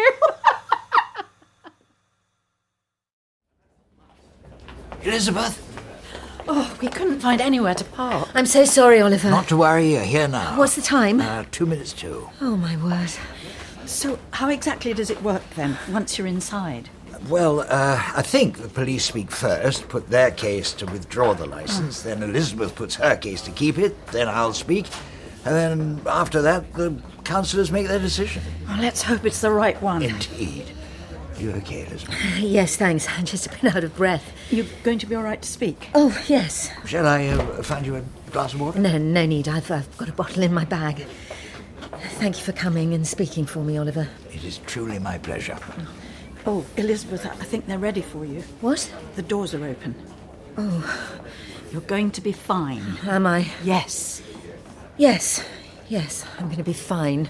Elizabeth? Oh, we couldn't find anywhere to park. I'm so sorry, Oliver. Not to worry, you're here now. What's the time? Uh, two minutes to. Oh, my word. So how exactly does it work then, once you're inside? Well, uh, I think the police speak first, put their case to withdraw the licence, oh. Then Elizabeth puts her case to keep it, then I'll speak, and then after that the councillors make their decision. Well, let's hope it's the right one. Indeed. You okay, Elizabeth? Yes, thanks. I'm just a bit out of breath. You're going to be all right to speak? Oh, yes. Shall I uh, find you a glass of water? No, no need. I've, I've got a bottle in my bag. Thank you for coming and speaking for me, Oliver. It is truly my pleasure. Oh, Elizabeth, I think they're ready for you. What? The doors are open. Oh. You're going to be fine. Am I? Yes. Yes. Yes, I'm going to be fine.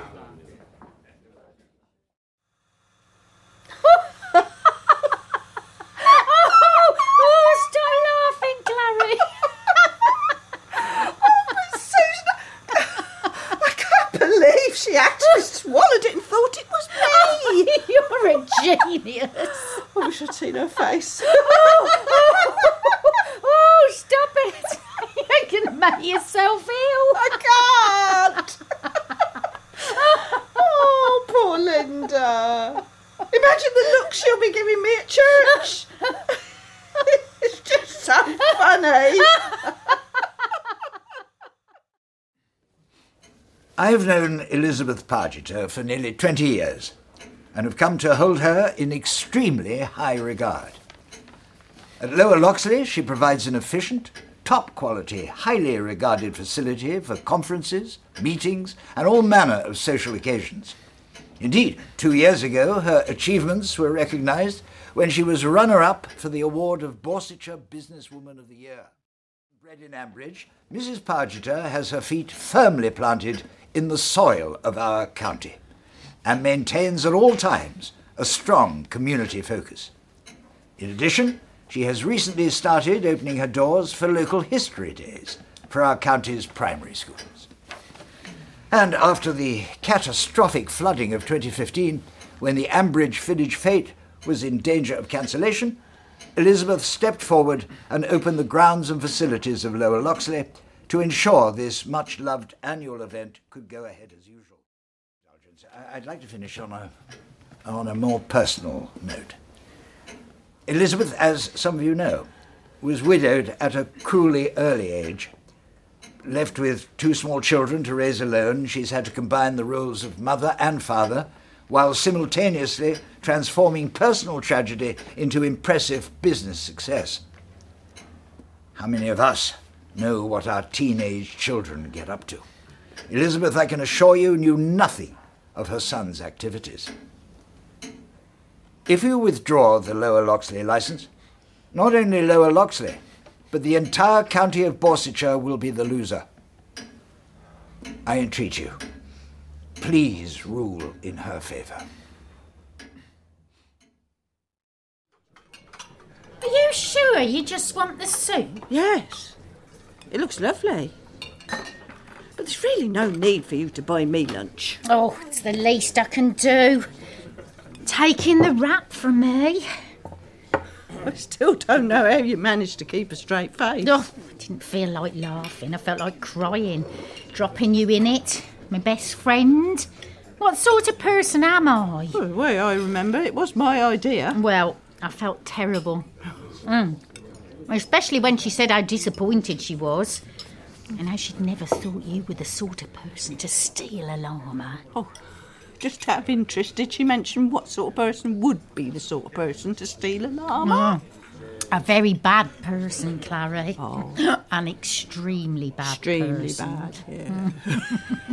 She actually swallowed it and thought it was me. You're a genius. I wish I'd seen her face. Oh, oh, oh, stop it. You're going to make yourself ill. I can't. Oh, poor Linda. Imagine the look she'll be giving me at church. It's just so funny. I have known Elizabeth Pargeter for nearly twenty years and have come to hold her in extremely high regard. At Lower Loxley, she provides an efficient, top-quality, highly regarded facility for conferences, meetings, and all manner of social occasions. Indeed, two years ago, her achievements were recognised when she was runner-up for the award of Borsetshire Businesswoman of the Year. Bred in Ambridge, Missus Pargeter has her feet firmly planted in the soil of our county and maintains at all times a strong community focus. In addition, she has recently started opening her doors for local history days for our county's primary schools. And after the catastrophic flooding of twenty fifteen, when the Ambridge village fete was in danger of cancellation, Elizabeth stepped forward and opened the grounds and facilities of Lower Loxley to ensure this much-loved annual event could go ahead as usual. I'd like to finish on a, on a more personal note. Elizabeth, as some of you know, was widowed at a cruelly early age. Left with two small children to raise alone, she's had to combine the roles of mother and father, while simultaneously transforming personal tragedy into impressive business success. How many of us know what our teenage children get up to? Elizabeth, I can assure you, knew nothing of her son's activities. If you withdraw the Lower Loxley licence, not only Lower Loxley, but the entire county of Borsetshire will be the loser. I entreat you, please rule in her favour. Are you sure you just want the soup? Yes. It looks lovely. But there's really no need for you to buy me lunch. Oh, it's the least I can do. Taking the rap from me. I still don't know how you managed to keep a straight face. Oh, I didn't feel like laughing. I felt like crying. Dropping you in it. My best friend. What sort of person am I? Well, the way I remember, it was my idea. Well, I felt terrible. Mm. Especially when she said how disappointed she was. And how she'd never thought you were the sort of person to steal a llama. Oh, just out of interest, did she mention what sort of person would be the sort of person to steal a llama? Mm. A very bad person, Clary. Oh. An extremely bad Extremely person. bad, yeah.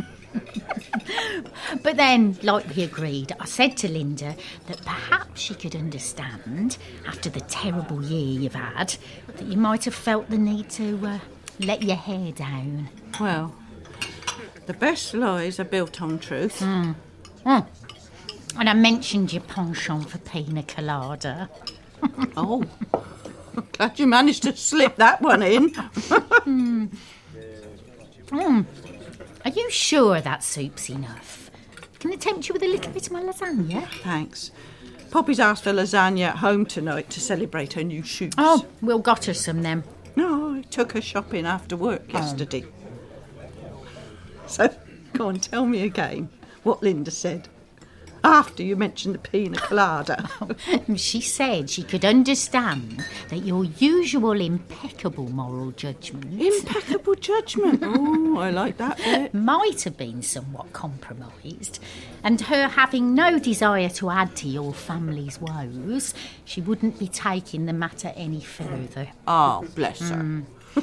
But then, like we agreed, I said to Linda that perhaps she could understand, after the terrible year you've had, that you might have felt the need to uh, let your hair down. Well, the best lies are built on truth. Mm. Mm. And I mentioned your penchant for pina colada. Oh, glad you managed to slip that one in. mm. Mm. Are you sure that soup's enough? Can I tempt you with a little bit of my lasagna? Thanks. Poppy's asked for lasagna at home tonight to celebrate her new shoes. Oh, we'll got her some then. No, I took her shopping after work yesterday. Oh. So, go on, tell me again what Linda said. After you mentioned the pina colada. She said she could understand that your usual impeccable moral judgment... Impeccable judgment? Oh, I like that bit. ...might have been somewhat compromised, and her having no desire to add to your family's woes, she wouldn't be taking the matter any further. Oh, bless her. Mm.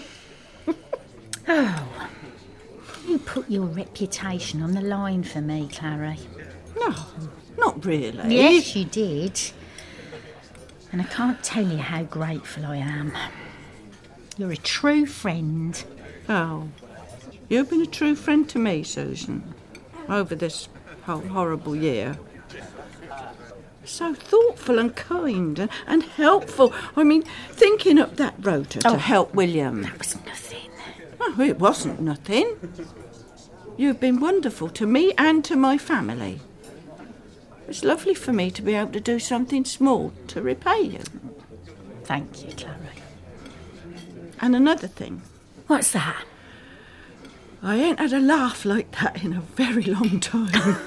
Oh, you put your reputation on the line for me, Clary. No, not really. Yes, you did. And I can't tell you how grateful I am. You're a true friend. Oh, you've been a true friend to me, Susan, over this whole horrible year. So thoughtful and kind and, and helpful. I mean, thinking up that rota to oh, help William. That was nothing. Oh, it wasn't nothing. You've been wonderful to me and to my family. It's lovely for me to be able to do something small to repay you. Thank you, Clary. And another thing. What's that? I ain't had a laugh like that in a very long time.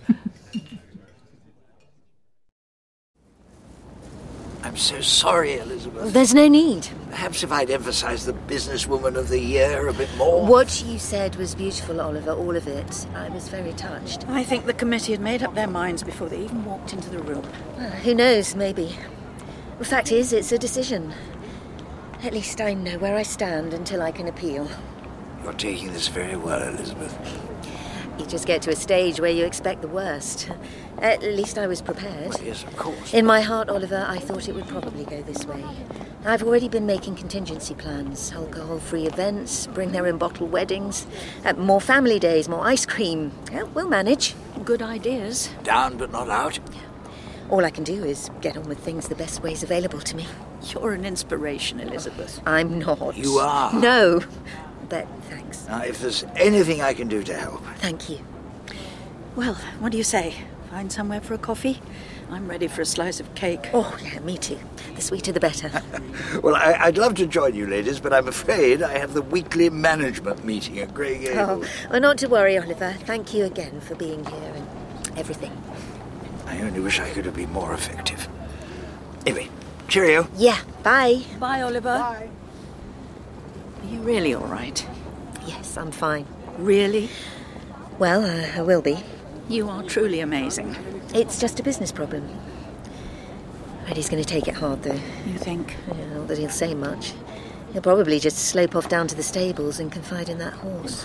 I'm so sorry, Elizabeth. There's no need. Perhaps if I'd emphasised the businesswoman of the year a bit more. What you said was beautiful, Oliver, all of it. I was very touched. I think the committee had made up their minds before they even walked into the room. Well, who knows, maybe. The fact is, it's a decision. At least I know where I stand until I can appeal. You're taking this very well, Elizabeth. You just get to a stage where you expect the worst. At least I was prepared. Well, yes, of course. In my heart, Oliver, I thought it would probably go this way. I've already been making contingency plans. Alcohol-free events, bring their own bottle weddings, uh, more family days, more ice cream. Yeah, we'll manage. Good ideas. Down but not out. All I can do is get on with things the best ways available to me. You're an inspiration, Elizabeth. I'm not. You are. No. But thanks. Now, if there's anything I can do to help. Thank you. Well, what do you say? Find somewhere for a coffee? I'm ready for a slice of cake. Oh, yeah, me too. The sweeter the better. Well, I, I'd love to join you, ladies, but I'm afraid I have the weekly management meeting at Grey Gables. Oh, well, not to worry, Oliver. Thank you again for being here and everything. I only wish I could have been more effective. Anyway, cheerio. Yeah, bye. Bye, Oliver. Bye. Are you really all right? Yes, I'm fine. Really? Well, uh, I will be. You are truly amazing. It's just a business problem. Freddie's going to take it hard, though. You think? Yeah, not that he'll say much. He'll probably just slope off down to the stables and confide in that horse.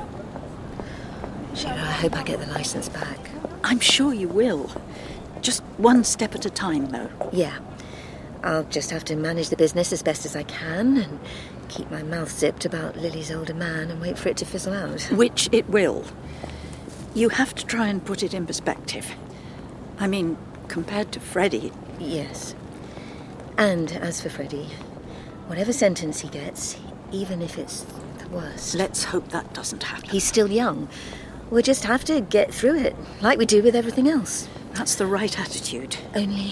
Sheila, I hope I get the licence back. I'm sure you will. Just one step at a time, though. Yeah. I'll just have to manage the business as best as I can and keep my mouth zipped about Lily's older man and wait for it to fizzle out. Which it will. You have to try and put it in perspective. I mean, compared to Freddie... Yes. And as for Freddie, whatever sentence he gets, even if it's the worst... Let's hope that doesn't happen. He's still young. We'll just have to get through it, like we do with everything else. That's the right attitude. Only...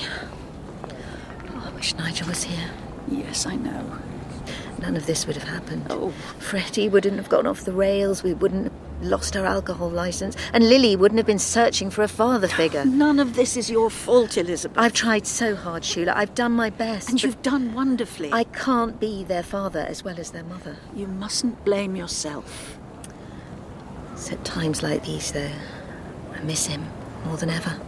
Oh, I wish Nigel was here. Yes, I know. None of this would have happened. Oh. Freddie wouldn't have gone off the rails, we wouldn't have lost our alcohol licence, and Lily wouldn't have been searching for a father figure. None of this is your fault, Elizabeth. I've tried so hard, Sheila. I've done my best. And you've done wonderfully. I can't be their father as well as their mother. You mustn't blame yourself. It's at times like these, though, I miss him more than ever.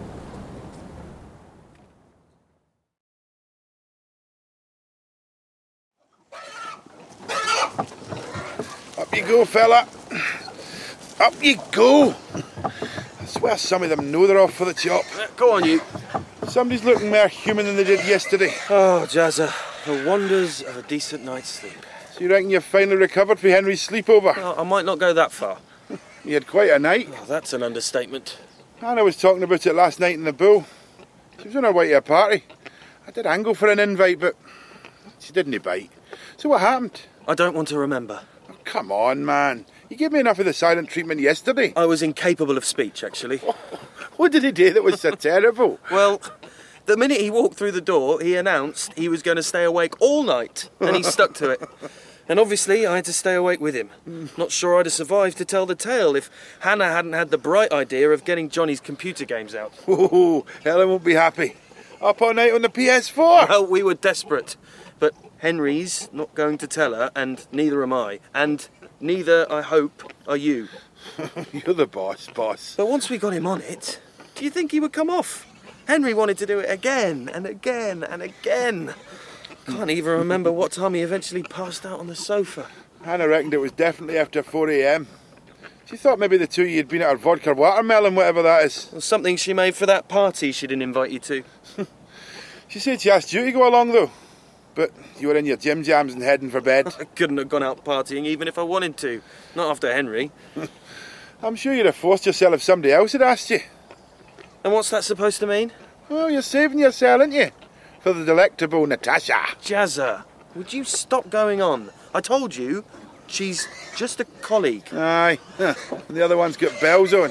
Up you go, fella. Up you go. I swear some of them know they're off for the chop. Uh, go on, you. Somebody's looking more human than they did yesterday. Oh, Jazza, the wonders of a decent night's sleep. So you reckon you've finally recovered for Henry's sleepover? Oh, I might not go that far. You had quite a night. Oh, that's an understatement. Anna was talking about it last night in the Bull. She was on her way to a party. I did angle for an invite, but she didn't bite. So what happened? I don't want to remember. Oh, come on, man. You gave me enough of the silent treatment yesterday. I was incapable of speech, actually. Oh, what did he do that was so terrible? Well, the minute he walked through the door, he announced he was going to stay awake all night, and he stuck to it. And obviously, I had to stay awake with him. Not sure I'd have survived to tell the tale if Hannah hadn't had the bright idea of getting Johnny's computer games out. Oh, Helen won't be happy. Up all night on the P S four. Well, we were desperate. But Henry's not going to tell her, and neither am I. And neither, I hope, are you. You're the boss, boss. But once we got him on it, do you think he would come off? Henry wanted to do it again and again and again. Can't even remember what time he eventually passed out on the sofa. Hannah reckoned it was definitely after four a.m. She thought maybe the two of you had been at her vodka watermelon, whatever that is. Well, something she made for that party she didn't invite you to. She said she asked you to go along, though. But you were in your gym jams and heading for bed. I couldn't have gone out partying even if I wanted to. Not after Henry. I'm sure you'd have forced yourself if somebody else had asked you. And what's that supposed to mean? Well, you're saving yourself, aren't you? For the delectable Natasha. Jazza, would you stop going on? I told you, she's just a colleague. Aye. The other one's got bells on.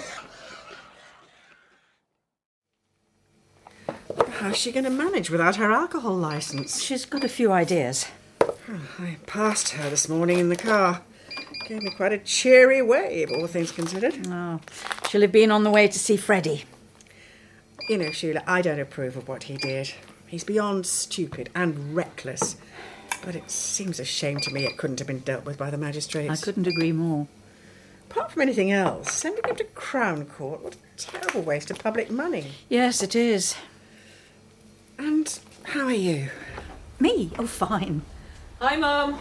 How's she going to manage without her alcohol licence? She's got a few ideas. Oh, I passed her this morning in the car. Gave me quite a cheery wave, all things considered. Oh, she'll have been on the way to see Freddie. You know, Sheila, I don't approve of what he did. He's beyond stupid and reckless. But it seems a shame to me it couldn't have been dealt with by the magistrates. I couldn't agree more. Apart from anything else, sending him to Crown Court, what a terrible waste of public money. Yes, it is. And how are you? Me? Oh, fine. Hi, Mum.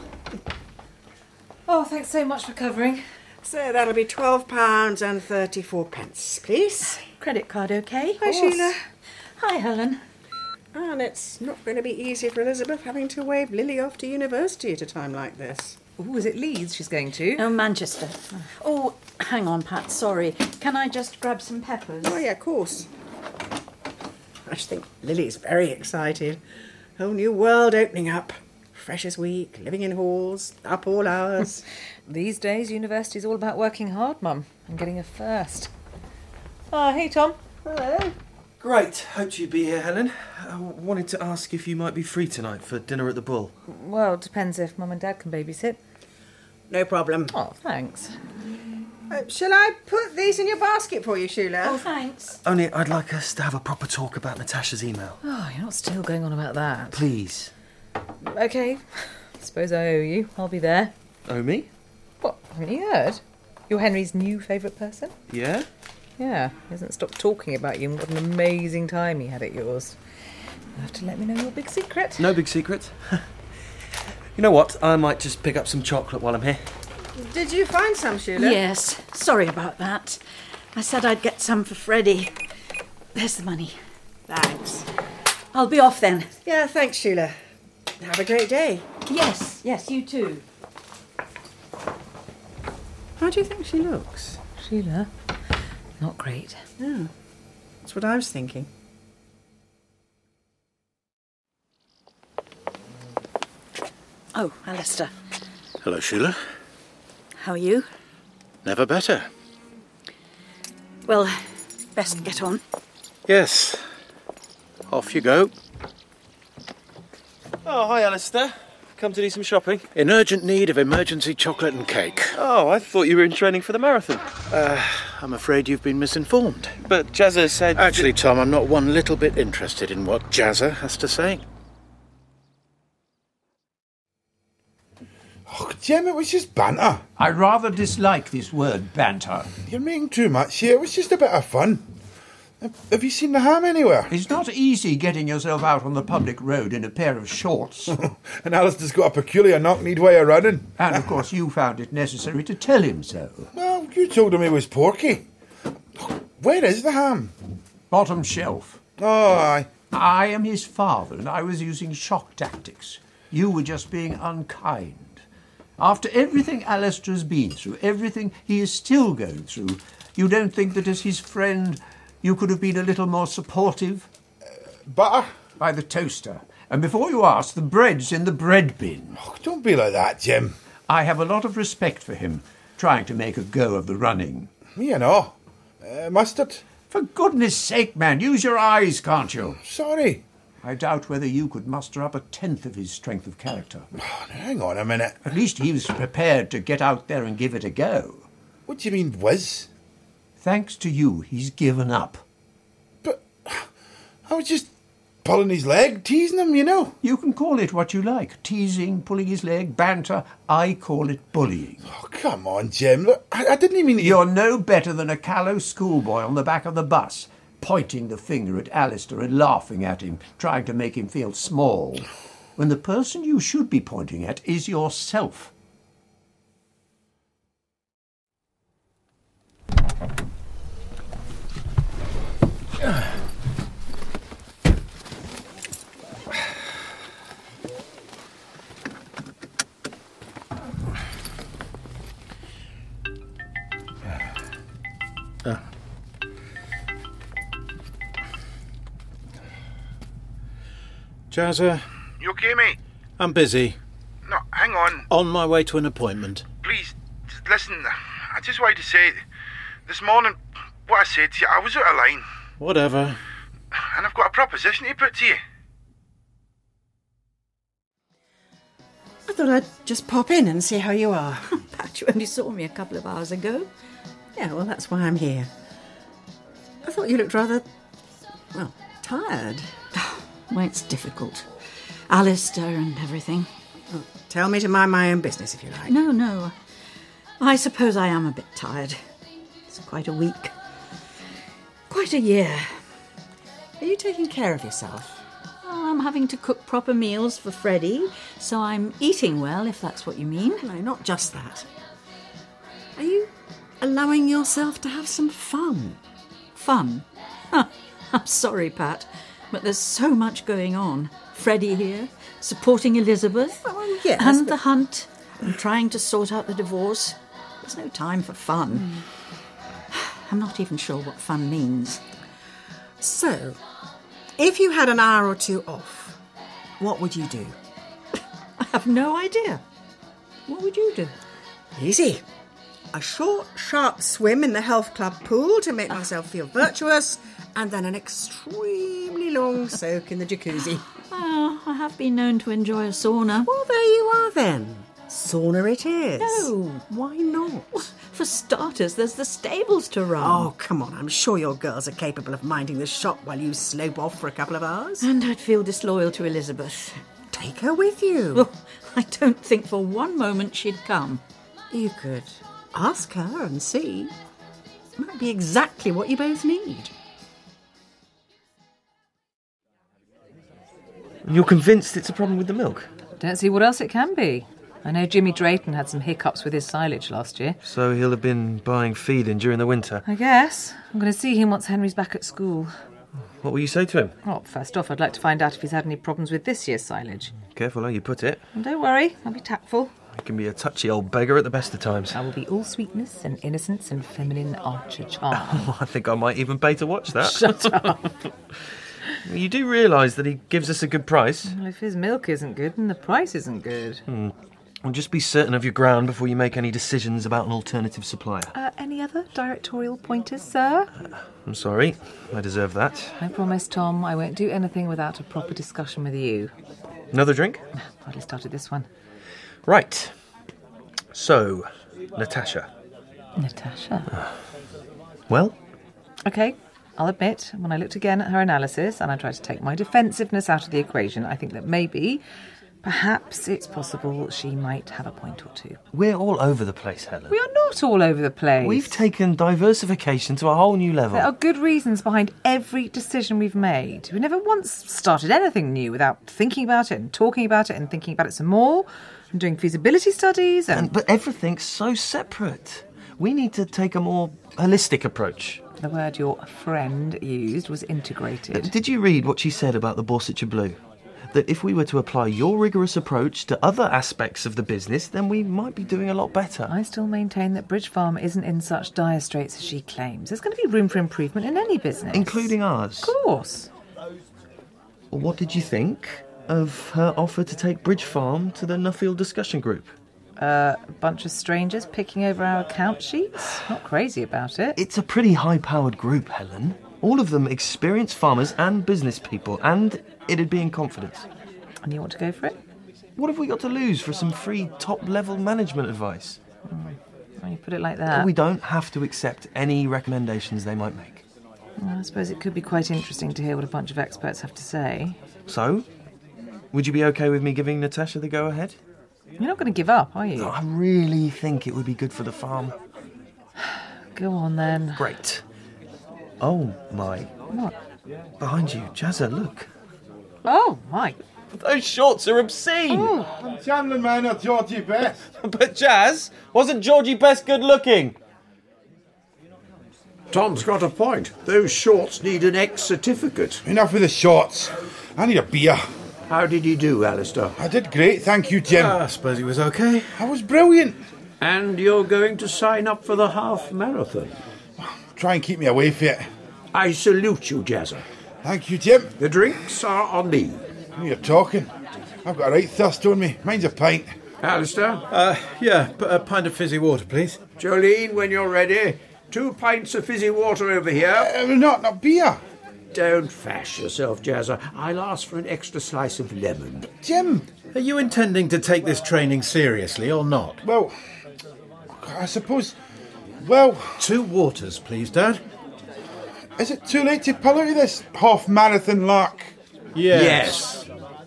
Oh, thanks so much for covering. So that'll be twelve pounds and thirty-four pence, please. Credit card okay? Hi, Sheila. Hi, Helen. And it's not going to be easy for Elizabeth having to wave Lily off to university at a time like this. Oh, is it Leeds she's going to? Oh, Manchester. Oh, hang on, Pat, sorry. Can I just grab some peppers? Oh, yeah, of course. I just think Lily's very excited. Whole new world opening up. Freshers' week, living in halls, up all hours. These days, university's all about working hard, Mum, and getting a first. Ah, oh, hey, Tom. Hello. Great. Hoped you'd be here, Helen. I wanted to ask if you might be free tonight for dinner at the Bull. Well, it depends if Mum and Dad can babysit. No problem. Oh, thanks. Uh, shall I put these in your basket for you, Sheila? Oh, thanks. Only I'd like us to have a proper talk about Natasha's email. Oh, you're not still going on about that. Please. OK. Suppose I owe you. I'll be there. Owe me? What? Haven't you heard? You're Henry's new favourite person? Yeah? Yeah. He hasn't stopped talking about you and what an amazing time he had at yours. You'll have to let me know your big secret. No big secret. You know what? I might just pick up some chocolate while I'm here. Did you find some, Sheila? Yes. Sorry about that. I said I'd get some for Freddie. There's the money. Thanks. I'll be off then. Yeah, thanks, Sheila. Have a great day. Yes, yes, you too. How do you think she looks? Sheila? Not great. Yeah, that's what I was thinking. Oh, Alistair. Hello, Sheila. How are you? Never better. Well, best get on. Yes. Off you go. Oh, hi, Alistair. Come to do some shopping? In urgent need of emergency chocolate and cake. Oh, I thought you were in training for the marathon. Uh, I'm afraid you've been misinformed. But Jazza said... Actually, Tom, I'm not one little bit interested in what Jazza has to say. Oh, Jem, it was just banter. I rather dislike this word, banter. You're making too much here. It was just a bit of fun. Have you seen the ham anywhere? It's not easy getting yourself out on the public road in a pair of shorts. And Alistair's got a peculiar knock-kneed way of running. And, of course, you found it necessary to tell him so. Well, you told him he was porky. Where is the ham? Bottom shelf. Oh, aye. I am his father, and I was using shock tactics. You were just being unkind. After everything Alistair has been through, everything he is still going through, you don't think that as his friend you could have been a little more supportive? Uh, butter? By the toaster. And before you ask, the bread's in the bread bin. Oh, don't be like that, Jim. I have a lot of respect for him, trying to make a go of the running. You know. Uh, mustard? For goodness sake, man, use your eyes, can't you? Sorry. I doubt whether you could muster up a tenth of his strength of character. Oh, hang on a minute. At least he was prepared to get out there and give it a go. What do you mean, whiz? Thanks to you, he's given up. But I was just pulling his leg, teasing him, you know. You can call it what you like. Teasing, pulling his leg, banter. I call it bullying. Oh, come on, Jim. Look, I, I didn't even... You're no better than a callow schoolboy on the back of the bus, pointing the finger at Alistair and laughing at him, trying to make him feel small, when the person you should be pointing at is yourself. Uh. Jazza, You okay, mate? I'm busy. No, hang on. On my way to an appointment. Please, just listen. I just wanted to say, this morning, what I said to you, I was out of line. Whatever. And I've got a proposition to put to you. I thought I'd just pop in and see how you are. Pat, you only saw me a couple of hours ago. Yeah, well, that's why I'm here. I thought you looked rather, well, tired. Well, it's difficult. Alistair and everything. Oh, tell me to mind my own business, if you like. No, no. I suppose I am a bit tired. It's quite a week. Quite a year. Are you taking care of yourself? Oh, I'm having to cook proper meals for Freddie, so I'm eating well, if that's what you mean. No, not just that. Are you allowing yourself to have some fun? Fun? Huh. I'm sorry, Pat, but there's so much going on. Freddie here, supporting Elizabeth, oh, yes, and but... the hunt, and trying to sort out the divorce. There's no time for fun. Mm. I'm not even sure what fun means. So, if you had an hour or two off, what would you do? I have no idea. What would you do? Easy. A short, sharp swim in the health club pool to make myself feel virtuous, and then an extremely long soak in the jacuzzi. Oh, I have been known to enjoy a sauna. Well, there you are then. Sauna it is. No. Why not? For starters, there's the stables to run. Oh, come on. I'm sure your girls are capable of minding the shop while you slope off for a couple of hours. And I'd feel disloyal to Elizabeth. Take her with you. Well, I don't think for one moment she'd come. You could ask her and see. Might be exactly what you both need. You're convinced it's a problem with the milk? Don't see what else it can be. I know Jimmy Drayton had some hiccups with his silage last year. So he'll have been buying feed in during the winter? I guess. I'm going to see him once Henry's back at school. What will you say to him? Well, first off, I'd like to find out if he's had any problems with this year's silage. Careful how you put it. And don't worry, I'll be tactful. He can be a touchy old beggar at the best of times. I will be all sweetness and innocence and feminine archer charm. Oh, I think I might even pay to watch that. Shut up. You do realise that he gives us a good price? Well, if his milk isn't good, then the price isn't good. Hmm. Well, just be certain of your ground before you make any decisions about an alternative supplier. Uh, any other directorial pointers, sir? Uh, I'm sorry. I deserve that. I promise, Tom, I won't do anything without a proper discussion with you. Another drink? Hardly started this one. Right. So, Natasha. Natasha? Well? OK, I'll admit, when I looked again at her analysis and I tried to take my defensiveness out of the equation, I think that maybe, Perhaps it's possible she might have a point or two. We're all over the place, Helen. We are not all over the place. We've taken diversification to a whole new level. There are good reasons behind every decision we've made. We never once started anything new without thinking about it and talking about it and thinking about it some more and doing feasibility studies and... and but everything's so separate. We need to take a more holistic approach. The word your friend used was integrated. Did you read what she said about the Borsetshire Blue? That if we were to apply your rigorous approach to other aspects of the business, then we might be doing a lot better. I still maintain that Bridge Farm isn't in such dire straits as she claims. There's going to be room for improvement in any business. Including ours. Of course. Well, what did you think of her offer to take Bridge Farm to the Nuffield discussion group? Uh, a bunch of strangers picking over our account sheets? Not crazy about it. It's a pretty high-powered group, Helen. All of them experienced farmers and business people, and it'd be in confidence. And you want to go for it? What have we got to lose for some free top-level management advice? Mm. When you put it like that... We don't have to accept any recommendations they might make. Well, I suppose it could be quite interesting to hear what a bunch of experts have to say. So, would you be okay with me giving Natasha the go-ahead? You're not going to give up, are you? Oh, I really think it would be good for the farm. Go on, then. Great. Oh, my. What? Behind you, Jazza, look. Oh, my. Those shorts are obscene. Oh. I'm channeling mine at Georgie Best. But Jazz, wasn't Georgie Best good looking? Tom's got a point. Those shorts need an ex-certificate. Enough with the shorts. I need a beer. How did he do, Alistair? I did great, thank you, Jim. Uh, I suppose he was okay. I was brilliant. And you're going to sign up for the half marathon? Try and keep me away from it. I salute you, Jazza. Thank you, Jim. The drinks are on me. You're talking. I've got a right thirst on me. Mine's a pint. Alistair? Uh, yeah, a pint of fizzy water, please. Jolene, when you're ready. Two pints of fizzy water over here. Uh, not, not beer. Don't fash yourself, Jazza. I'll ask for an extra slice of lemon. Jim! Are you intending to take this training seriously or not? Well, I suppose... Well... Two waters, please, Dad. Is it too late to pull out of this half-marathon lark? Yes. Yes.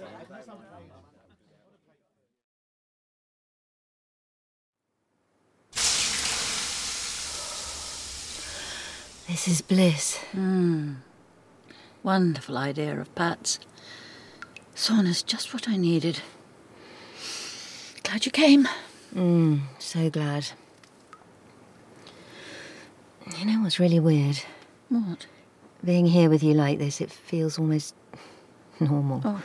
This is bliss. Hmm. Wonderful idea of Pat's. Sauna's just what I needed. Glad you came. Mm, so glad. You know what's really weird? What? Being here with you like this, it feels almost normal. Oh.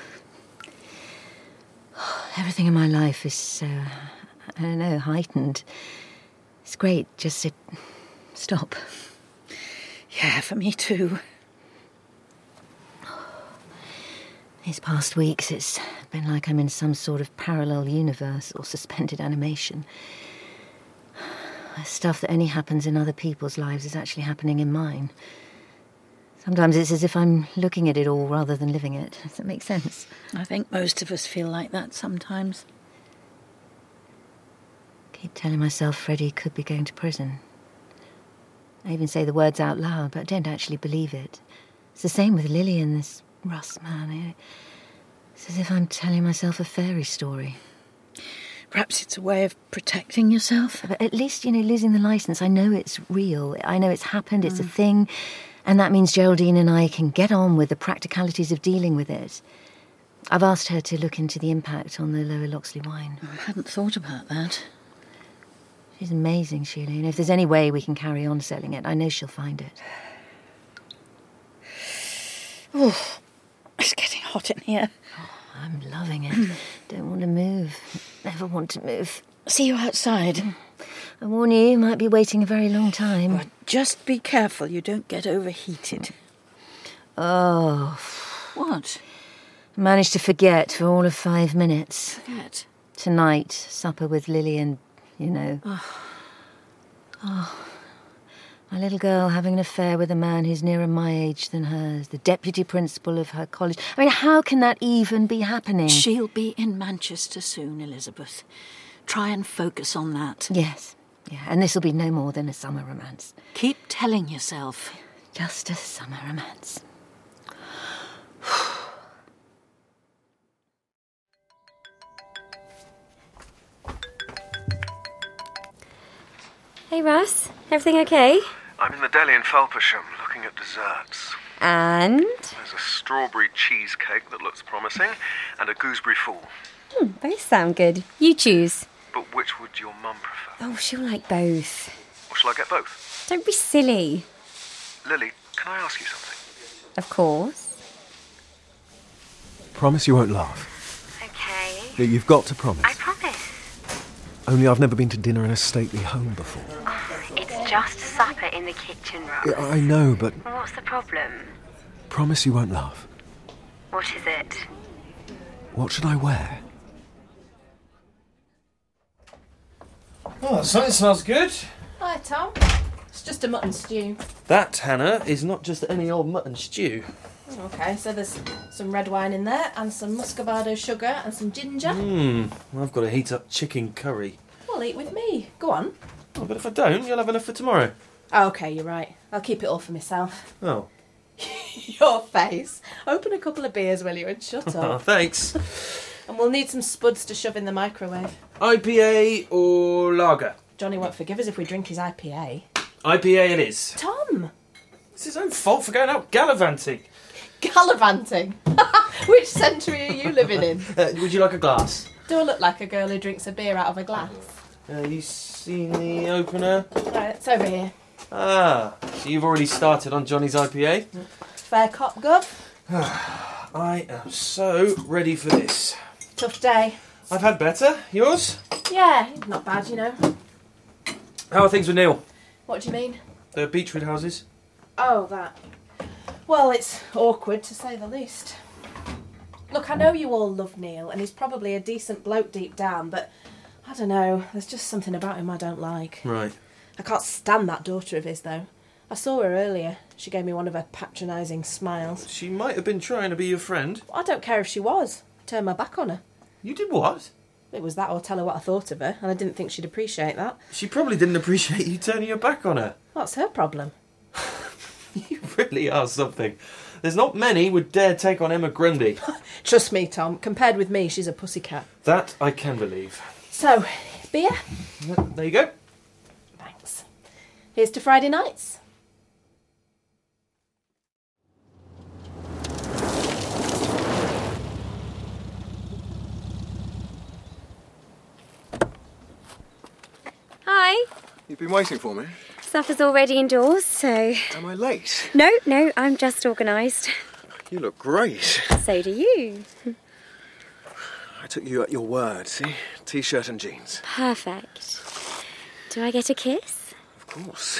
Everything in my life is so, I don't know, heightened. It's great just to stop. Yeah, for me too. These past weeks, it's been like I'm in some sort of parallel universe or suspended animation. Stuff that only happens in other people's lives is actually happening in mine. Sometimes it's as if I'm looking at it all rather than living it. Does that make sense? I think most of us feel like that sometimes. I keep telling myself Freddie could be going to prison. I even say the words out loud, but I don't actually believe it. It's the same with Lily and this Russ man. It's as if I'm telling myself a fairy story. Perhaps it's a way of protecting yourself. But at least, you know, losing the licence, I know it's real. I know it's happened, it's mm. a thing. And that means Geraldine and I can get on with the practicalities of dealing with it. I've asked her to look into the impact on the Lower Loxley wine. I hadn't thought about that. She's amazing, Sheila. And if there's any way we can carry on selling it, I know she'll find it. Oh, it's getting hot in here. Oh, I'm loving it. Don't want to move. Never want to move. See you outside. I warn you, you might be waiting a very long time. But just be careful you don't get overheated. Oh. What? I managed to forget for all of five minutes. Forget? Tonight, supper with Lily and, you know... Oh. Oh. My little girl having an affair with a man who's nearer my age than hers, the deputy principal of her college. I mean, how can that even be happening? She'll be in Manchester soon, Elizabeth. Try and focus on that. Yes, yeah, and this'll be no more than a summer romance. Keep telling yourself. Just a summer romance. Hey, Russ. Everything okay? I'm in the deli in Felpersham, looking at desserts. And? There's a strawberry cheesecake that looks promising, and a gooseberry fool. Hmm, both sound good. You choose. But which would your mum prefer? Oh, she'll like both. Or shall I get both? Don't be silly. Lily, can I ask you something? Of course. Promise you won't laugh. Okay. You've got to promise. I promise. Only I've never been to dinner in a stately home before. It's just supper in the kitchen, Russ. Yeah, I know, but What's the problem? promise you won't laugh. What is it? What should I wear? Oh, something smells good. Hi, Tom. It's just a mutton stew. That, Hannah, is not just any old mutton stew. Okay, so there's some red wine in there, and some muscovado sugar, and some ginger. Mmm, I've got to heat up chicken curry. Well, eat with me. Go on. Oh, but if I don't, you'll have enough for tomorrow. Oh, okay, you're right. I'll keep it all for myself. Oh. Your face. Open a couple of beers, will you, and shut Oh, up. thanks. And we'll need some spuds to shove in the microwave. I P A or lager? Johnny won't forgive us if we drink his I P A. I P A it is. Tom! It's his own fault for going out gallivanting. Gallivanting? Which century are you living in? Uh, would you like a glass? Do I look like a girl who drinks a beer out of a glass? Uh, you seen the opener? Right, it's over here. Ah, so you've already started on Johnny's I P A? Fair cop, Gov. I am so ready for this. Tough day. I've had better. Yours? Yeah, not bad, you know. How are things with Neil? What do you mean? The Beechwood houses? Oh, that. Well, it's awkward, to say the least. Look, I know you all love Neil, and he's probably a decent bloke deep down, but I don't know, there's just something about him I don't like. Right. I can't stand that daughter of his, though. I saw her earlier. She gave me one of her patronising smiles. She might have been trying to be your friend. I don't care if she was. I turned my back on her. You did what? It was that or tell her what I thought of her, and I didn't think she'd appreciate that. She probably didn't appreciate you turning your back on her. That's her problem. You really are something. There's not many would dare take on Emma Grundy. Trust me, Tom. Compared with me, she's a pussycat. That I can believe. So, beer? There you go. Thanks. Here's to Friday nights. Hi. You've been waiting for me? Supper's already indoors, so... Am I late? No, no, I'm just organised. You look great. So do you. I took you at your word, see? T-shirt and jeans. Perfect. Do I get a kiss? Of course.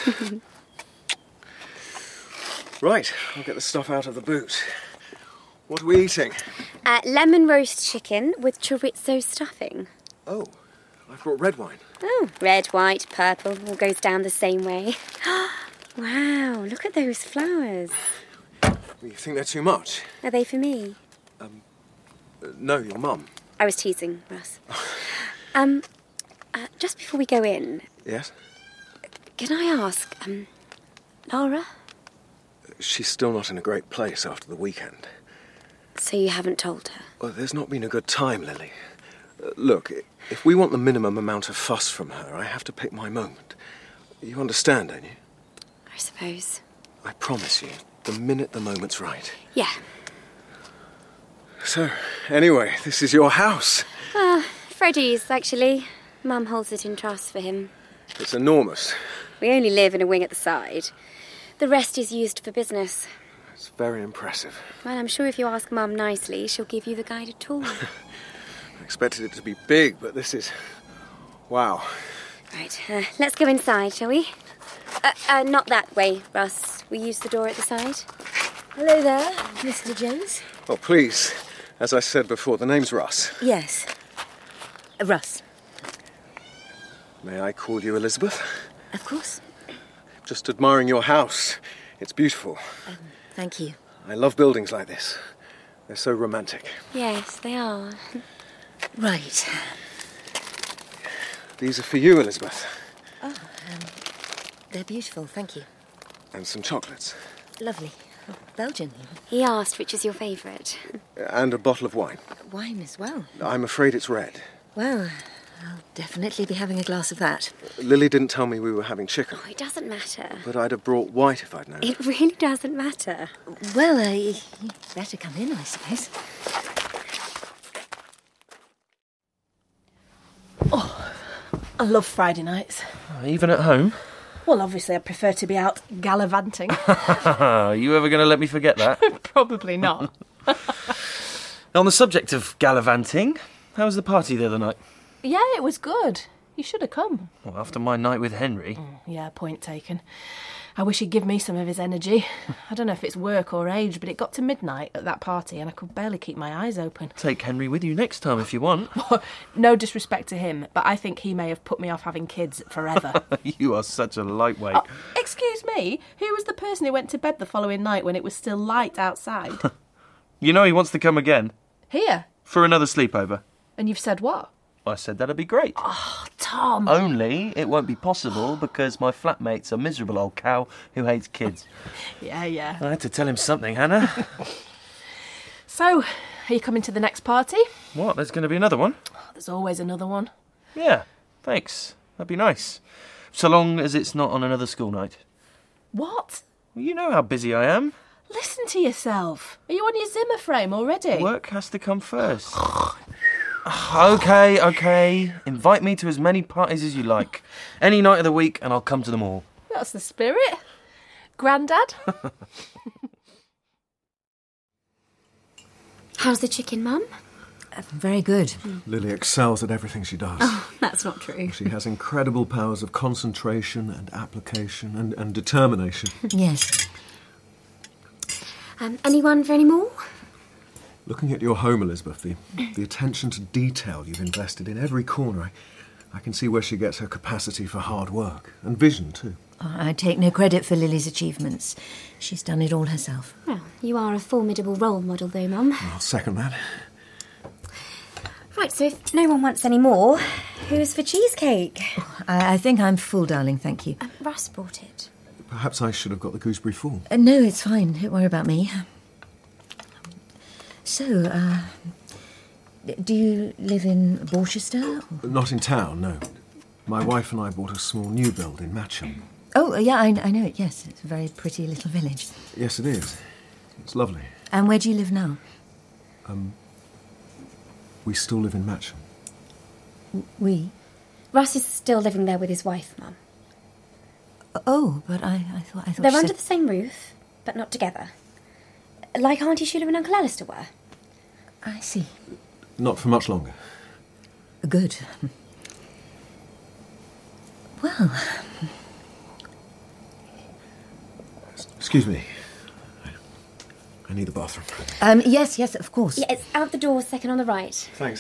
Right, I'll get the stuff out of the boot. What are we eating? Uh, lemon roast chicken with chorizo stuffing. Oh, I've brought red wine. Oh, red, white, purple, all goes down the same way. Wow, look at those flowers. You think they're too much? Are they for me? Um, uh, no, your mum. I was teasing, Russ. um, uh, just before we go in, Yes? can I ask, um, Laura? She's still not in a great place after the weekend. So you haven't told her? Well, there's not been a good time, Lily. Uh, look, if we want the minimum amount of fuss from her, I have to pick my moment. You understand, don't you? I suppose. I promise you, the minute the moment's right. Yeah. So, anyway, this is your house. Uh, Freddie's, actually. Mum holds it in trust for him. It's enormous. We only live in a wing at the side. The rest is used for business. It's very impressive. Well, I'm sure if you ask Mum nicely, she'll give you the guided tour. I expected it to be big, but this is... wow. Right, uh, let's go inside, shall we? Uh, uh, not that way, Russ. We use the door at the side. Hello there, Mister Jones. Oh, please. As I said before, the name's Russ. Yes. Uh, Russ. May I call you Elizabeth? Of course. Just admiring your house. It's beautiful. Um, thank you. I love buildings like this. They're so romantic. Yes, they are. Right. These are for you, Elizabeth. Oh, um, they're beautiful, thank you. And some chocolates. Lovely. Oh, Belgian. He asked which is your favourite. And a bottle of wine. Wine as well. I'm afraid it's red. Well, I'll definitely be having a glass of that. Lily didn't tell me we were having chicken, Oh, it doesn't matter. but I'd have brought white if I'd known. It really doesn't matter. Well, uh, you'd better come in, I suppose. I love Friday nights. Even at home? Well, obviously I prefer to be out gallivanting. Are you ever going to let me forget that? Probably not. On the subject of gallivanting, how was the party the other night? Yeah, it was good. You should have come. Well, after my night with Henry. Yeah, point taken. I wish he'd give me some of his energy. I don't know if it's work or age, but it got to midnight at that party and I could barely keep my eyes open. Take Henry with you next time if you want. No disrespect to him, but I think he may have put me off having kids forever. You are such a lightweight. Oh, excuse me, who was the person who went to bed the following night when it was still light outside? You know he wants to come again. Here? For another sleepover. And you've said what? I said that'd be great. Oh, Tom. Only it won't be possible because my flatmate's a miserable old cow who hates kids. Yeah, yeah. I had to tell him something, Hannah. So, are you coming to the next party? What, there's going to be another one? There's always another one. Yeah, thanks. That'd be nice. So long as it's not on another school night. What? Well, you know how busy I am. Listen to yourself. Are you on your Zimmer frame already? Work has to come first. Okay, okay. Invite me to as many parties as you like. Any night of the week and I'll come to them all. That's the spirit. Grandad? How's the chicken, Mum? Uh, very good. Lily excels at everything she does. Oh, that's not true. She has incredible powers of concentration and application and, and determination. Yes. Um, anyone for any more? Looking at your home, Elizabeth, the, the attention to detail you've invested in every corner, I, I can see where she gets her capacity for hard work and vision, too. I take no credit for Lily's achievements. She's done it all herself. Well, you are a formidable role model, though, Mum. I'll second that. Right, so if no one wants any more, who's for cheesecake? I, I think I'm full, darling, thank you. Uh, Russ brought it. Perhaps I should have got the gooseberry full. Uh, no, it's fine. Don't worry about me. So, uh, do you live in Borchester? Not in town, no. My wife and I bought a small new build in Matcham. Oh, yeah, I, I know it, yes. It's a very pretty little village. Yes, it is. It's lovely. And where do you live now? Um, we still live in Matcham. We? Russ is still living there with his wife, Mum. Oh, but I, I thought I thought They're she under said... the same roof, but not together. Like Auntie Sheila and Uncle Alistair were. I see. Not for much longer. Good. Well... Excuse me. I need the bathroom. Um, yes, yes, of course. Yeah, it's out the door, second on the right. Thanks.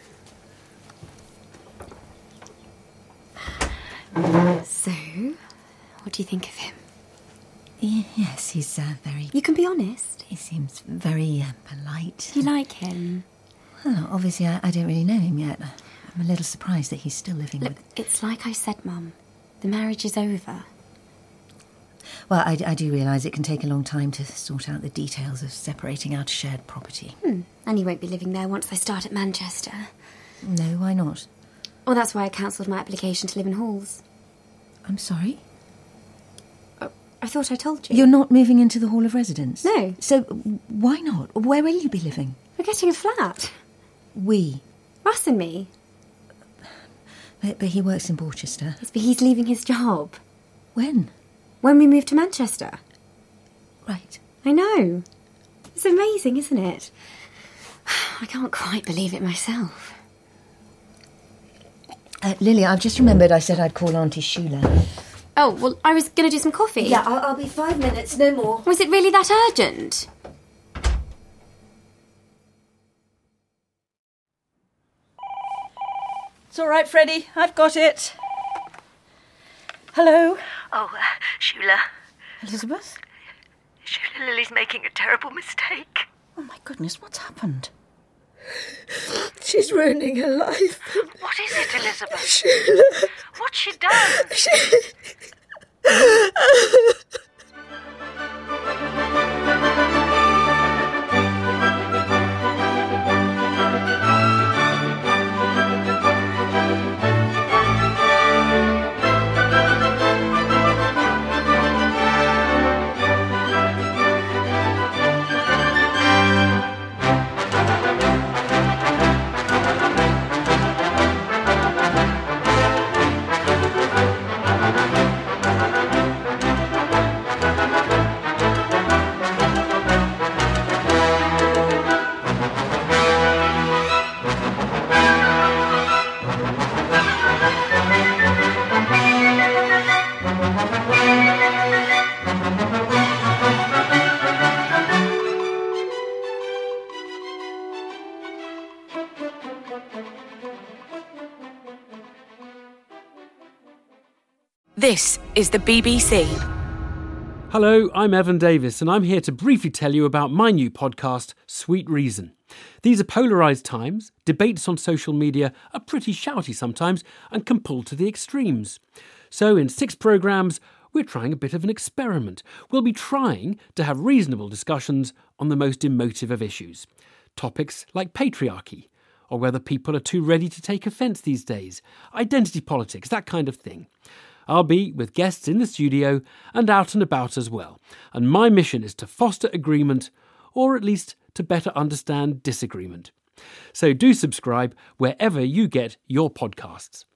So, what do you think of him? Y- yes, he's uh, very... You can be honest. He seems very uh, polite. You like him? Well, obviously I, I don't really know him yet. I'm a little surprised that he's still living Look, with... it's like I said, Mum. The marriage is over. Well, I, I do realise it can take a long time to sort out the details of separating out a shared property. Hmm. And he won't be living there once they start at Manchester. No, why not? Well, that's why I cancelled my application to live in Halls. I'm sorry? Oh, I thought I told you. You're not moving into the Hall of Residence? No. So, why not? Where will you be living? We're getting a flat. We? Russ and me. But, but he works in Borchester. Yes, but he's leaving his job. When? When we move to Manchester. Right. I know. It's amazing, isn't it? I can't quite believe it myself. Uh, Lily, I've just remembered I said I'd call Auntie Sheila. Oh, well, I was going to do some coffee. Yeah, I'll, I'll be five minutes, no more. Was it really that urgent? It's all right, Freddie. I've got it. Hello? Oh, uh, Sheila. Elizabeth? Sheila, Lily's making a terrible mistake. Oh, my goodness, what's happened? She's ruining her life. What is it, Elizabeth? Sheila. What's she done? She... This is the B B C. Hello, I'm Evan Davis, and I'm here to briefly tell you about my new podcast, Sweet Reason. These are polarised times. Debates on social media are pretty shouty sometimes and can pull to the extremes. So in six programmes, we're trying a bit of an experiment. We'll be trying to have reasonable discussions on the most emotive of issues. Topics like patriarchy, or whether people are too ready to take offence these days, identity politics, that kind of thing. I'll be with guests in the studio and out and about as well. And my mission is to foster agreement, or at least to better understand disagreement. So do subscribe wherever you get your podcasts.